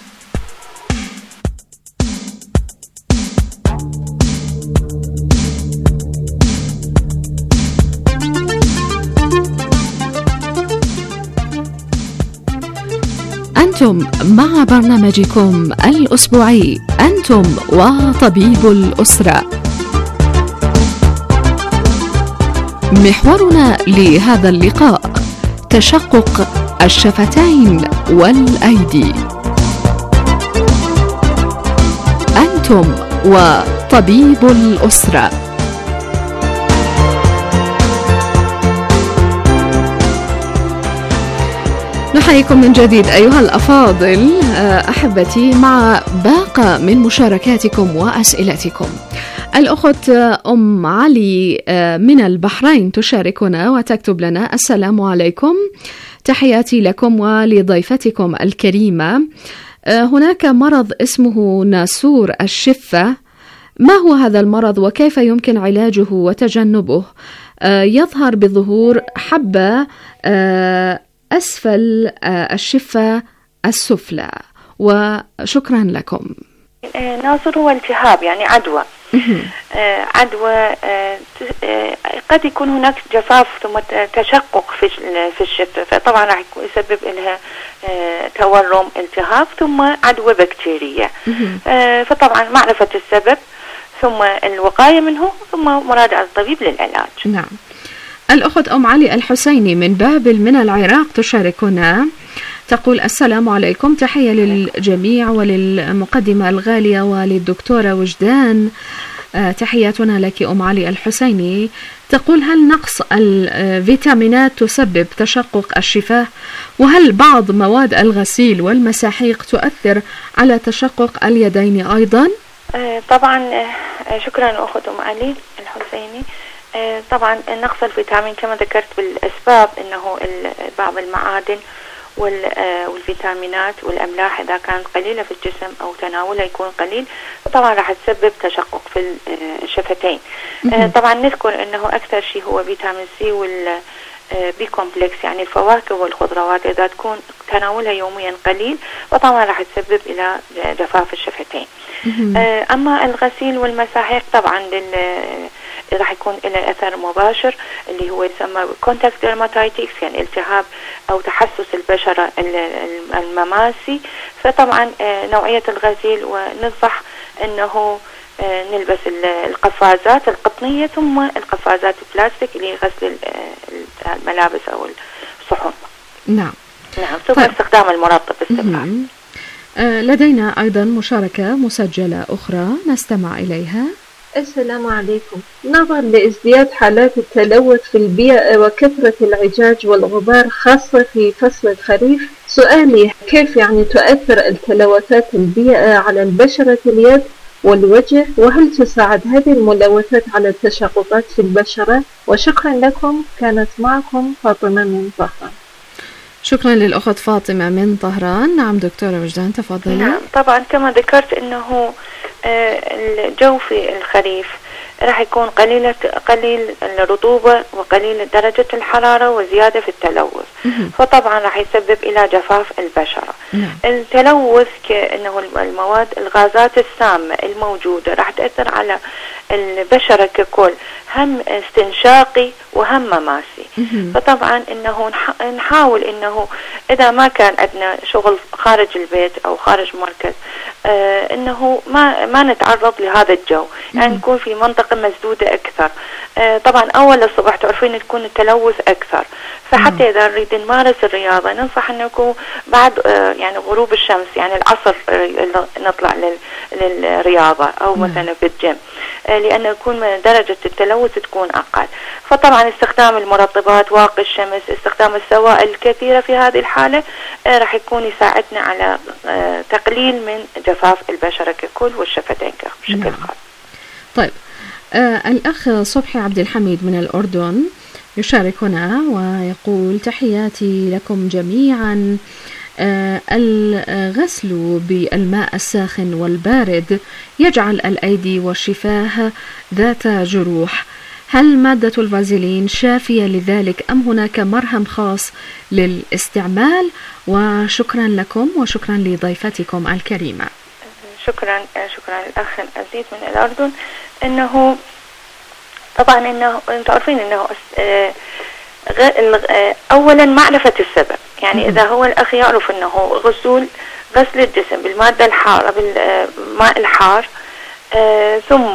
أنتم مع برنامجكم الأسبوعي أنتم وطبيب الأسرة. محورنا لهذا اللقاء تشقق الشفتين والأيدي. أنتم وطبيب الأسرة. نحييكم من جديد أيها الأفاضل أحبتي مع باقة من مشاركاتكم وأسئلتكم. الأخت أم علي من البحرين تشاركنا وتكتب لنا: السلام عليكم، تحياتي لكم ولضيفتكم الكريمة. هناك مرض اسمه ناسور الشفة، ما هو هذا المرض وكيف يمكن علاجه وتجنبه؟ يظهر بظهور حبة أسفل الشفة السفلى، وشكرا لكم. ناصر هو التهاب، يعني عدوى. عدوى قد يكون هناك جفاف ثم تشقق في الشفة، فطبعا راح يسبب لها تورم، التهاب ثم عدوى بكتيرية. فطبعا معرفة السبب ثم الوقاية منه ثم مراجعة الطبيب للعلاج. نعم. الأخت أم علي الحسيني من بابل من العراق تشاركنا، تقول: السلام عليكم، تحية للجميع وللمقدمة الغالية وللدكتورة وجدان. تحياتنا لك أم علي الحسيني. تقول: هل نقص الفيتامينات تسبب تشقق الشفاه؟ وهل بعض مواد الغسيل والمساحيق تؤثر على تشقق اليدين أيضا؟ طبعا شكرا أخت أم علي الحسيني. طبعا نقص الفيتامين كما ذكرت بالأسباب أنه بعض المعادن والفيتامينات والأملاح إذا كانت قليلة في الجسم أو تناولها يكون قليل، طبعا راح تسبب تشقق في الشفتين. طبعا نذكر أنه أكثر شيء هو فيتامين سي والبي كومبلكس، يعني الفواكه والخضروات إذا تكون تناولها يوميا قليل وطبعا راح تسبب إلى جفاف الشفتين. أما الغسيل والمساحيق طبعا راح يكون له أثر مباشر اللي هو يسمى كونتاكت ديرماتايتكس، يعني التهاب أو تحسس البشرة المماسي. فطبعا نوعية الغسيل، وننصح أنه نلبس القفازات القطنية ثم القفازات البلاستيك اللي غسل الملابس أو الصحون. نعم. ثم استخدام المرطب باستمرار. لدينا أيضا مشاركة مسجلة أخرى نستمع إليها. السلام عليكم. نظرا لازدياد حالات التلوث في البيئة وكثرة العجاج والغبار خاصة في فصل الخريف، سؤالي: كيف يعني تؤثر التلوثات البيئة على البشرة اليد والوجه، وهل تساعد هذه الملوثات على التشققات في البشرة؟ وشكرا لكم. كانت معكم فاطمة من طهران. شكرا للأخت فاطمة من طهران. نعم دكتورة وجدان تفضلي. نعم طبعا كما ذكرت أنه الجو في الخريف راح يكون قليل الرطوبة وقليل درجة الحرارة وزيادة في التلوث، فطبعا راح يسبب إلى جفاف البشرة. التلوث كأنه الغازات السامة الموجودة راح تأثر على البشرة ككل، هم استنشاقي وهم مماسي. فطبعا انه نحاول انه اذا ما كان عندنا شغل خارج البيت او خارج مركز انه ما نتعرض لهذا الجو، يعني نكون في منطقة مسدودة اكثر. طبعا اول الصبح تعرفين تكون التلوث اكثر، فحتى اذا نريد نمارس الرياضة ننصح انه يكون بعد يعني غروب الشمس، يعني العصر نطلع للرياضة او مثلا في الجيم، لأنه يكون درجة التلوث تكون أقل. فطبعا استخدام المرطبات، واقي الشمس، استخدام السوائل الكثيرة في هذه الحالة راح يكون يساعدنا على تقليل من جفاف البشرة ككل والشفتين بشكل خاص. طيب الأخ صبحي عبد الحميد من الأردن يشارك هنا ويقول: تحياتي لكم جميعا. الغسل بالماء الساخن والبارد يجعل الأيدي والشفاه ذات جروح، هل مادة الفازلين شافية لذلك أم هناك مرهم خاص للاستعمال؟ وشكرا لكم وشكرا لضيفتكم الكريمة. شكرا الأخ العزيز من الأردن. إنه طبعا إنه أنتم عارفين إنه أولا معرفة السبب، يعني إذا هو الأخ يعرف أنه غسل الجسم بالمادة الحارة بالماء الحار ثم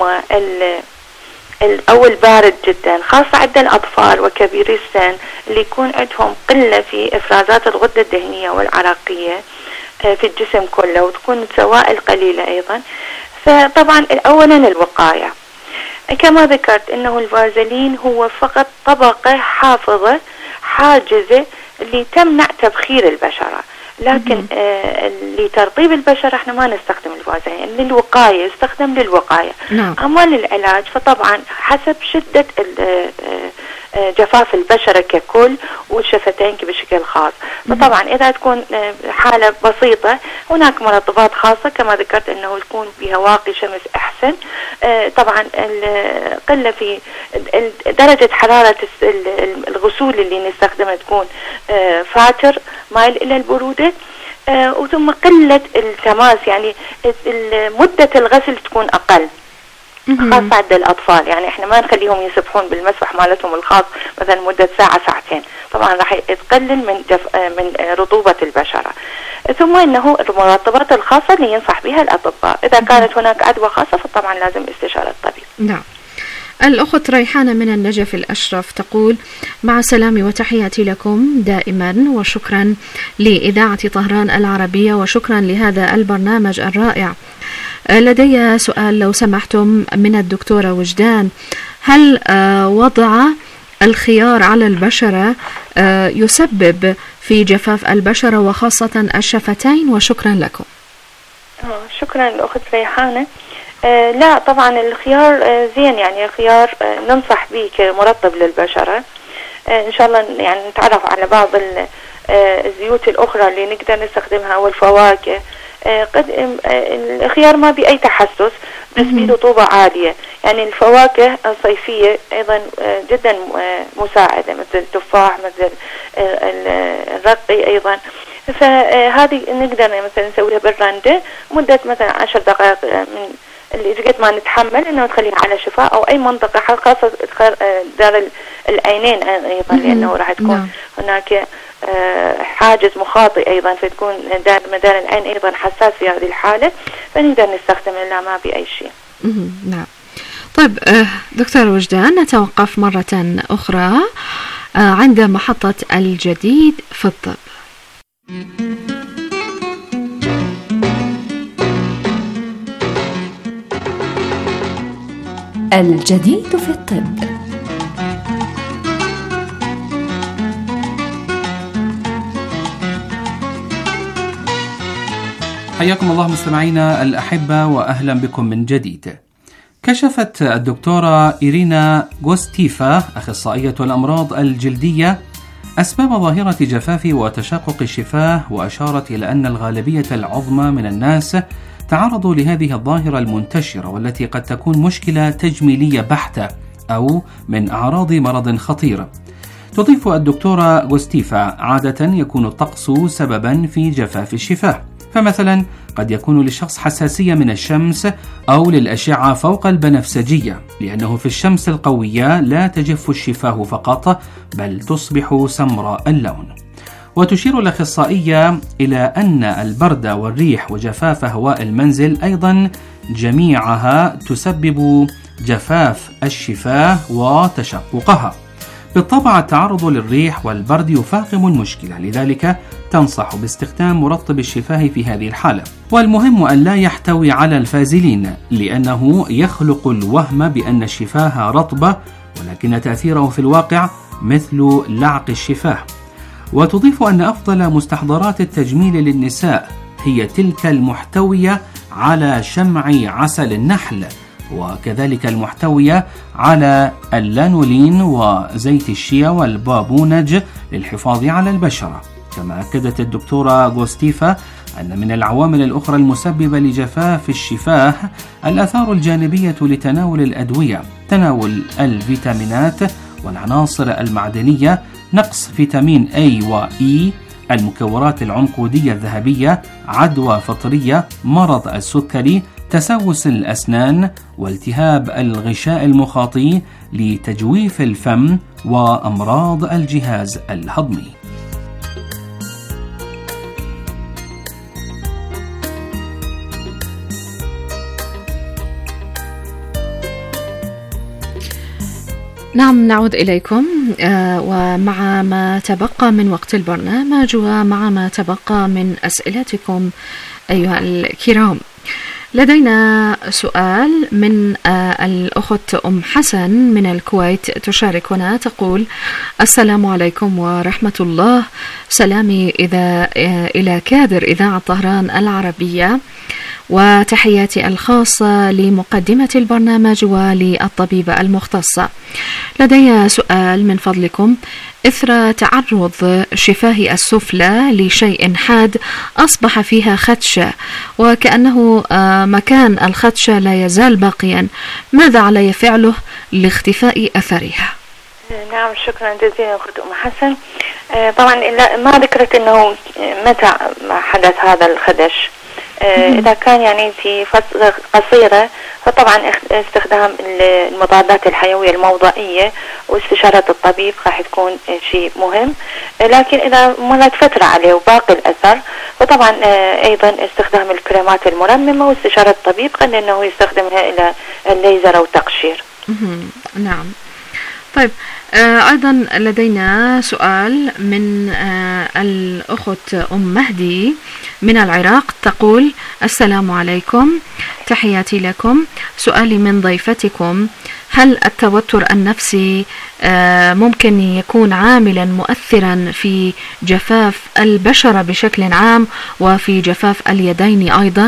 أو البارد جدا، خاصة عند الأطفال وكبيري السن اللي يكون عندهم قلة في إفرازات الغدة الدهنية والعرقية في الجسم كله، وتكون سوائل قليلة أيضا. فطبعا أولا الوقاية كما ذكرت أنه الفازلين هو فقط طبقة حافظة حاجزة اللي تمنع تبخير البشرة، لكن لترطيب البشرة احنا ما نستخدم الفازلين. للوقاية يستخدم للوقاية. أما للعلاج فطبعا حسب شدة جفاف البشرة ككل والشفتين بشكل خاص. فطبعا إذا تكون حالة بسيطة هناك مرطبات خاصة كما ذكرت أنه تكون بها واقي شمس أحسن. طبعا القلة في درجة حرارة الغسول اللي نستخدمها تكون فاتر مايل إلى البرودة، وثم قلة التماس، يعني مدة الغسل تكون أقل خاصة عند الأطفال. يعني إحنا ما نخليهم يسبحون بالمسبح مالتهم الخاص مثلا مدة ساعة ساعتين، طبعا راح تقلل من رطوبة البشرة. ثم إنه المرطبات الخاصة اللي ينصح بها الأطباء، إذا كانت هناك عدوى خاصة فطبعا لازم استشارة الطبيب. نعم. الأخت ريحانة من النجف الأشرف تقول: مع سلامي وتحياتي لكم دائما، وشكرا لإذاعة طهران العربية، وشكرا لهذا البرنامج الرائع. لدي سؤال لو سمحتم من الدكتورة وجدان: هل وضع الخيار على البشرة يسبب في جفاف البشرة وخاصة الشفتين؟ وشكرا لكم. شكرا الأخت ريحانة. لا طبعا الخيار زين، يعني الخيار ننصح به كمرطب للبشرة. إن شاء الله يعني نتعرف على بعض الزيوت الأخرى اللي نقدر نستخدمها والفواكه. الخيار ما بأي تحسس بس بيه رطوبة عالية، يعني الفواكه الصيفية أيضا جدا مساعدة مثل التفاح مثل الرقي أيضا. فهذه نقدر مثلا نسويها بالرندة مدة مثلا 10 دقائق من اللي قد ما نتحمل انه تخليها على شفاء او اي منطقة خاصة دار العينين ايضا، لانه راح تكون هناك حاجز مخاطي ايضا، فتكون مدار العين ايضا حساس في هذه الحالة، فنقدر نستخدم لا ما بأي شيء. نعم. طيب دكتور وجدان، نتوقف مرة اخرى عند محطة الجديد في الطب. الجديد في الطب. حياكم الله مستمعينا الأحبة وأهلا بكم من جديد. كشفت الدكتورة إيرينا غوستيفا أخصائية الأمراض الجلدية أسباب ظاهرة جفاف وتشقق الشفاه، وأشارت إلى أن الغالبية العظمى من الناس تعرضوا لهذه الظاهرة المنتشرة، والتي قد تكون مشكلة تجميلية بحتة أو من أعراض مرض خطير. تضيف الدكتورة غوستيفا: عادة يكون الطقس سببا في جفاف الشفاه، فمثلا قد يكون للشخص حساسية من الشمس أو للأشعة فوق البنفسجية، لأنه في الشمس القوية لا تجف الشفاه فقط بل تصبح سمراء اللون. وتشير الأخصائية إلى أن البرد والريح وجفاف هواء المنزل أيضا جميعها تسبب جفاف الشفاه وتشققها. بالطبع التعرض للريح والبرد يفاقم المشكلة، لذلك تنصح باستخدام مرطب الشفاه في هذه الحالة. والمهم أن لا يحتوي على الفازلين، لأنه يخلق الوهم بأن الشفاه رطبة، ولكن تأثيره في الواقع مثل لعق الشفاه. وتضيف أن أفضل مستحضرات التجميل للنساء هي تلك المحتوية على شمع عسل النحل، وكذلك المحتوية على اللانولين وزيت الشيا والبابونج للحفاظ على البشرة. كما أكدت الدكتورة غوستيفا أن من العوامل الأخرى المسببة لجفاف الشفاه الآثار الجانبية لتناول الأدوية، تناول الفيتامينات والعناصر المعدنية، نقص فيتامين A و E، المكورات العنقودية الذهبية، عدوى فطرية، مرض السكري، تسوس الأسنان، والتهاب الغشاء المخاطي لتجويف الفم، وأمراض الجهاز الهضمي. نعم، نعود إليكم ومع ما تبقى من وقت البرنامج ومع ما تبقى من أسئلتكم أيها الكرام. لدينا سؤال من الأخت أم حسن من الكويت تشاركنا، تقول: السلام عليكم ورحمة الله، سلامي إلى كادر إذاعة طهران العربية، وتحياتي الخاصة لمقدمة البرنامج وللطبيبة المختصة. لدي سؤال من فضلكم: إثر تعرض شفاه السفلى لشيء حاد أصبح فيها خدشة، وكأنه مكان الخدشة لا يزال باقيا، ماذا علي فعله لاختفاء أثرها؟ نعم، شكرا جزيلا أخت أم حسن. طبعا ما ذكرت أنه متى حدث هذا الخدش. إذا كان يعني في فترة قصيرة فطبعا استخدام المضادات الحيوية الموضعية واستشارة الطبيب راح تكون شيء مهم. لكن إذا مرت فترة عليه وباقي الأثر فطبعا أيضا استخدام الكريمات المرممة واستشارة الطبيب قبل أنه يستخدمها إلى الليزر أو تقشير. نعم. طيب، أيضا لدينا سؤال من الأخت أم مهدي من العراق، تقول: السلام عليكم، تحياتي لكم، سؤالي من ضيفتكم: هل التوتر النفسي ممكن يكون عاملا مؤثرا في جفاف البشرة بشكل عام وفي جفاف اليدين أيضا؟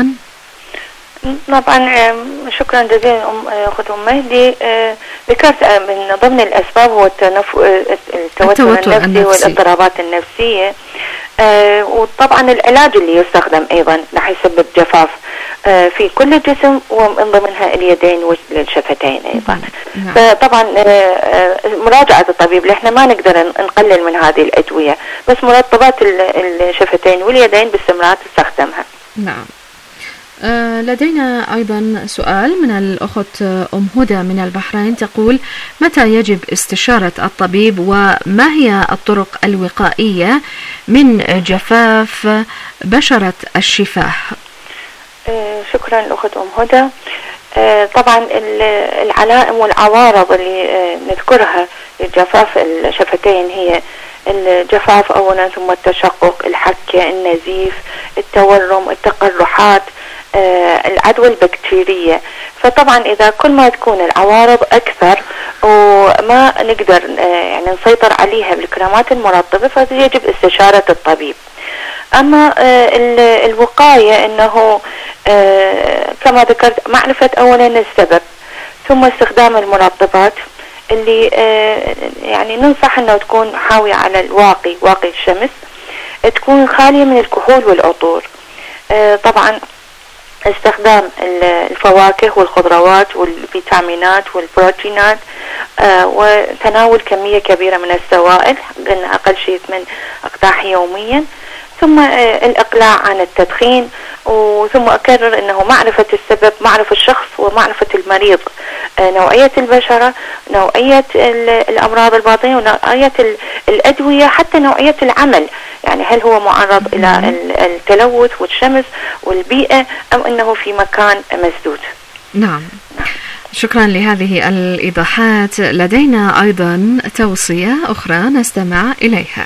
طبعا شكرا جزيلا أخت أم مهدي. ذكرت من ضمن الأسباب هو التوتر النفسي والاضطرابات النفسية، وطبعا العلاج اللي يستخدم أيضا راح يسبب جفاف في كل الجسم ومن ضمنها اليدين والشفتين أيضا. فطبعا مراجعة الطبيب، احنا ما نقدر نقلل من هذه الأدوية، بس مرطبات الشفتين واليدين باستمرار تستخدمها. نعم. لدينا أيضا سؤال من الأخت أم هدى من البحرين، تقول: متى يجب استشارة الطبيب وما هي الطرق الوقائية من جفاف بشرة الشفاه؟ شكرا الأخت أم هدى. طبعا العلائم والعوارض اللي نذكرها لجفاف الشفتين هي الجفاف أولا، ثم التشقق، الحكة، النزيف، التورم، التقرحات، العدوى البكتيرية. فطبعا إذا كل ما تكون العوارض أكثر وما نقدر يعني نسيطر عليها بالكريمات المرطبة فيجب استشارة الطبيب. أما الوقاية أنه كما ذكرت معرفة أولا السبب، ثم استخدام المرطبات اللي يعني ننصح أنه تكون حاوية على واقي الشمس، تكون خالية من الكحول والعطور. طبعا استخدام الفواكه والخضروات والفيتامينات والبروتينات، وتناول كمية كبيرة من السوائل، قلنا أقل شيء 8 أقداح يوميا. ثم الإقلاع عن التدخين، وثم أكرر أنه معرفة السبب، معرفة الشخص ومعرفة المريض، نوعية البشرة، نوعية الأمراض الباطنية، ونوعية الأدوية، حتى نوعية العمل، يعني هل هو معرض إلى التلوث والشمس والبيئة أم أنه في مكان مسدود. نعم. شكرا لهذه الإيضاحات. لدينا أيضا توصية أخرى نستمع إليها.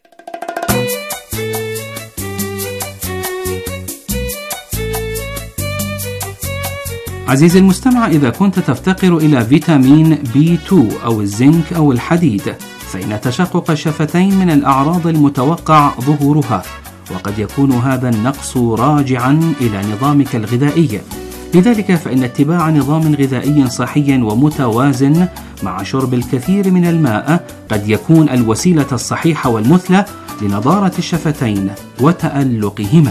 عزيزي المستمع، إذا كنت تفتقر إلى فيتامين B2 أو الزنك أو الحديد، فإن تشقق الشفتين من الأعراض المتوقع ظهورها، وقد يكون هذا النقص راجعا إلى نظامك الغذائي. لذلك فإن اتباع نظام غذائي صحي ومتوازن مع شرب الكثير من الماء قد يكون الوسيلة الصحيحة والمثلى لنضارة الشفتين وتألقهما.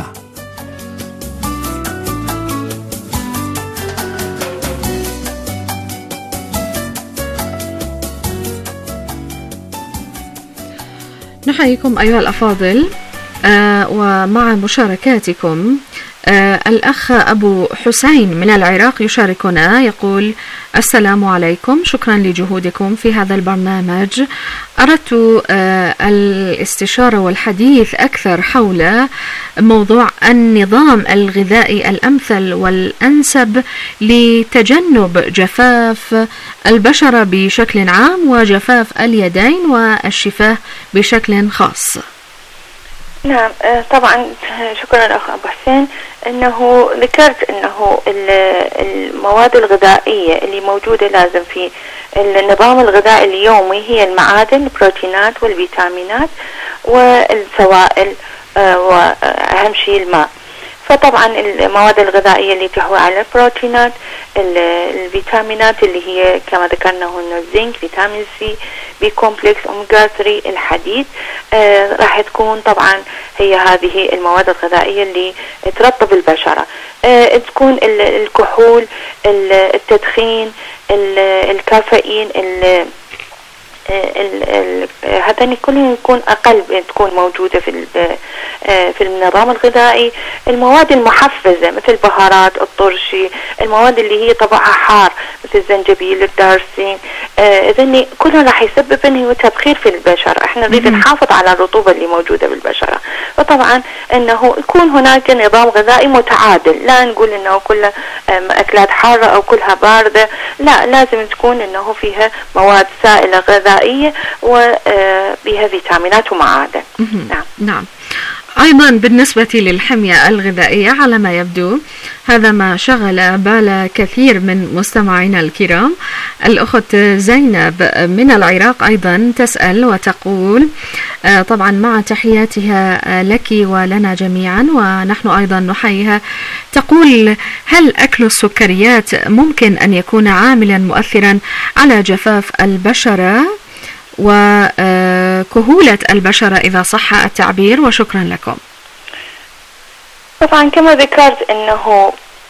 نحييكم أيها الأفاضل، ومع مشاركاتكم. الأخ أبو حسين من العراق يشاركنا، يقول: السلام عليكم، شكرا لجهودكم في هذا البرنامج. أردت الاستشارة والحديث أكثر حول موضوع النظام الغذائي الأمثل والأنسب لتجنب جفاف البشرة بشكل عام وجفاف اليدين والشفاه بشكل خاص. نعم، طبعا شكرا أخ أبو حسين. أنه ذكرت أنه المواد الغذائية اللي موجودة لازم في النظام الغذائي اليومي هي المعادن، البروتينات والفيتامينات والسوائل، وأهم شيء الماء. فطبعا المواد الغذائية اللي تحوي على البروتينات، الفيتامينات اللي هي كما ذكرنا هنا الزنك، فيتامين سي، بي كومبلكس، أوميجا 3، الحديد، راح تكون طبعا هي هذه المواد الغذائية اللي ترطب البشرة. تكون الكحول، التدخين، الكافيين، هذين كلهم يكون أقل تكون موجودة في النظام الغذائي. المواد المحفزة مثل البهارات، الطرشي، المواد اللي هي طبعها حار مثل الزنجبيل، الدارسين، إذن كلها راح يسبب انه تبخير في البشرة. احنا نريد نحافظ على الرطوبة اللي موجودة بالبشرة، وطبعا انه يكون هناك نظام غذائي متعادل، لا نقول انه كلها اكلات حارة او كلها باردة، لا، لازم تكون انه فيها مواد سائلة غذائية وبها فيتامينات ومعادن. نعم. أيضا بالنسبة للحمية الغذائية، على ما يبدو هذا ما شغل بال كثير من مستمعينا الكرام. الأخت زينب من العراق أيضا تسأل وتقول، طبعا مع تحياتها لك ولنا جميعا ونحن أيضا نحييها، تقول: هل أكل السكريات ممكن أن يكون عاملا مؤثرا على جفاف البشرة وكهولة البشرة إذا صح التعبير؟ وشكرا لكم. طبعا كما ذكرت أنه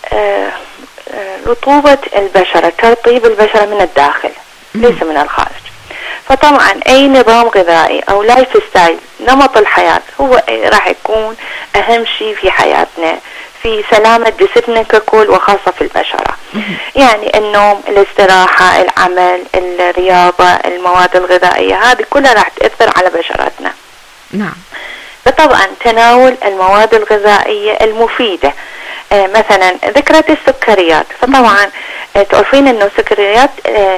رطوبة البشرة، ترطيب البشرة من الداخل ليس من الخارج. فطبعا أي نظام غذائي أو لايف ستايل، نمط الحياة، هو راح يكون أهم شيء في حياتنا، في سلامة جسدنا ككل وخاصة في البشرة. يعني النوم، الاستراحة، العمل، الرياضة، المواد الغذائية، هذه كلها راح تأثر على بشرتنا. نعم. فطبعا تناول المواد الغذائية المفيدة، مثلا ذكرت السكريات. فطبعا تعرفين انه السكريات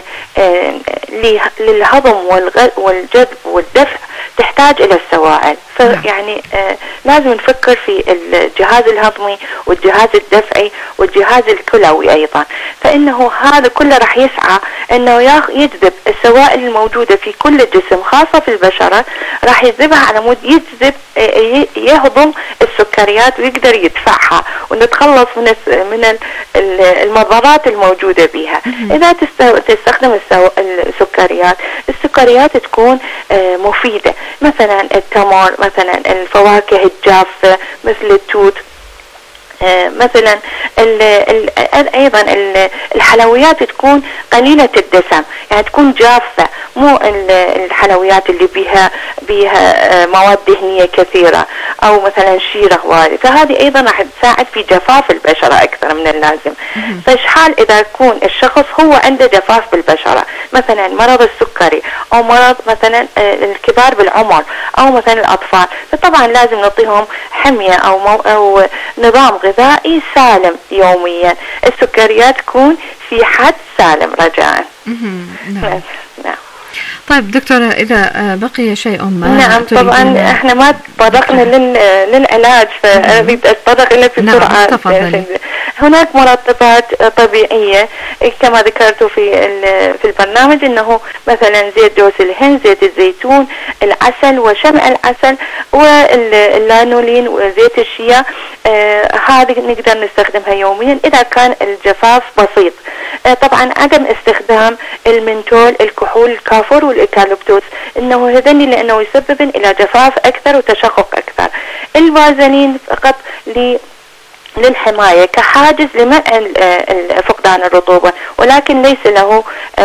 للهضم والجذب والدفع تحتاج الى السوائل. فيعني لازم نفكر في الجهاز الهضمي والجهاز الدفعي والجهاز الكلوي ايضا، فانه هذا كله راح يسعى انه يجذب السوائل الموجودة في كل الجسم خاصة في البشرة، راح يجذبها على مود يجذب يهضم السكريات ويقدر يدفعها ونتخلص من المضارات الموجودة بها. إذا تستخدم السكريات تكون مفيدة، مثلا التمر، مثلا الفواكه الجافة مثل التوت، مثلا ايضا الحلويات تكون قليلة الدسم، يعني تكون جافة، مو الحلويات اللي بها مواد دهنية كثيرة، أو مثلا شيرة هواية، فهذه أيضا راح تساعد في جفاف البشرة أكثر من اللازم. فإشحال إذا يكون الشخص هو عنده جفاف بالبشرة، مثلا مرض السكري أو مرض مثلا الكبار بالعمر أو مثلا الأطفال، فطبعا لازم نعطيهم حمية أو نظام غذائي سالم يوميا، السكريات تكون في حد سالم رجاء. نعم. طيب دكتورة، إذا بقي شيء ما نعم طبعا احنا ما تطرقنا للعلاج، فأريد أتطرق إلى بسرعة. هناك مرطبات طبيعية كما ذكرت في البرنامج، انه مثلا زيت جوز الهند، زيت الزيتون، العسل وشمع العسل واللانولين وزيت الشيا، هذه نقدر نستخدمها يوميا اذا كان الجفاف بسيط. طبعا عدم استخدام المنتول، الكحول، الكافور والإيكاليبتوس، انه هذني لانه يسبب الى جفاف اكثر وتشقق اكثر. الفازلين فقط للحماية كحاجز لمنع فقدان الرطوبة، ولكن ليس له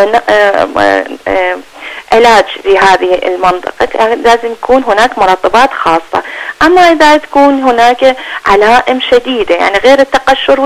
علاج لهذه المنطقة، لازم يكون هناك مرطبات خاصة. أما إذا تكون هناك علائم شديدة، يعني غير التقشر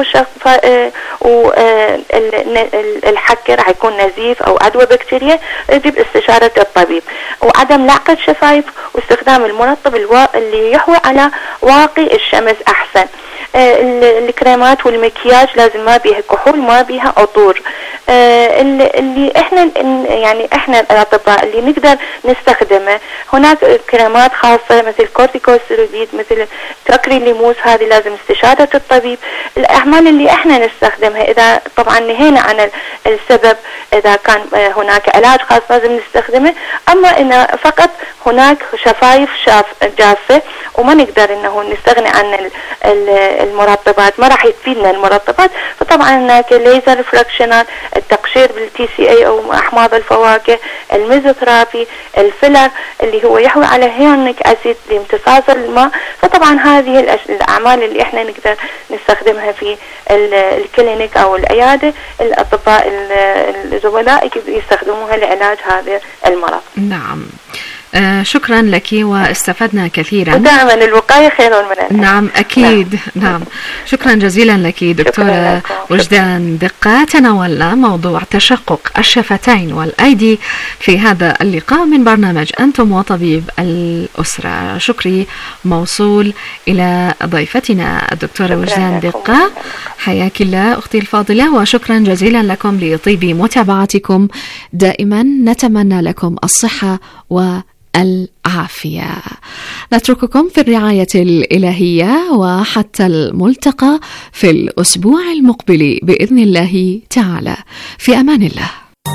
والحكة راح يكون نزيف أو عدوى بكتيريا، يجب استشارة الطبيب. وعدم لعقة الشفايف واستخدام المرطب اللي يحوي على واقي الشمس أحسن. الكريمات والمكياج لازم ما بيها كحول، ما بيها عطور. اللي احنا الاطباء اللي نقدر نستخدمه، هناك كريمات خاصه مثل كورتيكوستيرويد، مثل تكريليموس، هذه لازم استشاره الطبيب. الاعمال اللي احنا نستخدمها اذا طبعا نهينا عن السبب، اذا كان هناك علاج خاص لازم نستخدمه. اما ان فقط هناك شفايف جافه وما نقدر انه نستغني عن المرطبات، ما راح يفيدنا المرطبات، فطبعا هناك ليزر فراكشنال، التقشير بالتي سي اي او احماض الفواكه، الميزوثيرابي، الفيلر اللي هو يحوي على هيرونيك اسيد لامتصاص الماء. فطبعا هذه الاعمال اللي احنا نقدر نستخدمها في الكلينيك او العياده، الاطباء الزملاء يستخدموها لعلاج هذا المرض. نعم. شكرا لك واستفدنا كثيرا. دائما الوقاية خير من العلاج. نعم أكيد. نعم. شكرا جزيلا لك دكتورة وجدان دقة. تناولنا موضوع تشقق الشفتين والأيدي في هذا اللقاء من برنامج أنتم وطبيب الأسرة. شكري موصول إلى ضيفتنا الدكتورة وجدان دقة. حياك الله أختي الفاضلة، وشكرا جزيلا لكم لطيب متابعتكم. دائما نتمنى لكم الصحة والعافية. نترككم في الرعاية الإلهية، وحتى الملتقى في الأسبوع المقبل بإذن الله تعالى. في أمان الله.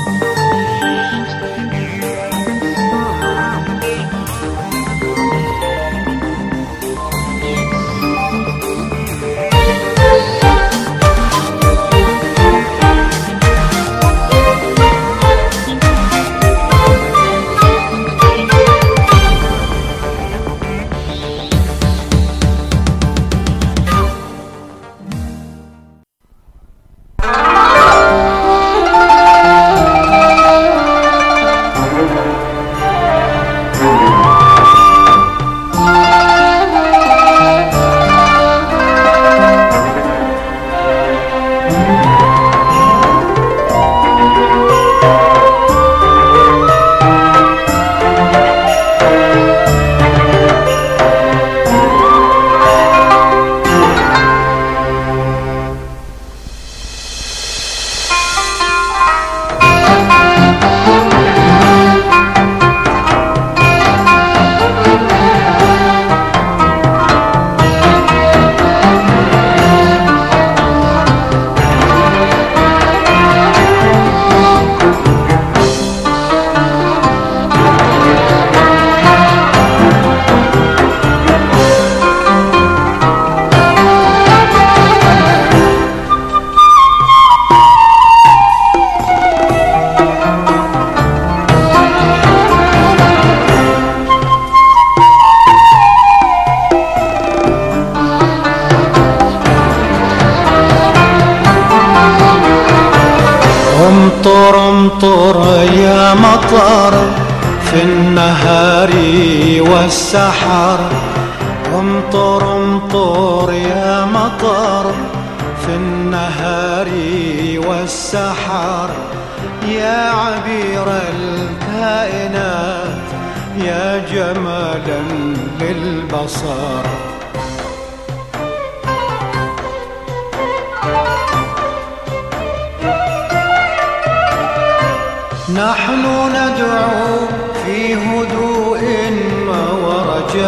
امطر يا مطر في النهار والسحر، امطر امطر يا مطر في النهار والسحر، يا عبير الكائنات يا جمالا للبصر. نحن ندعو في هدى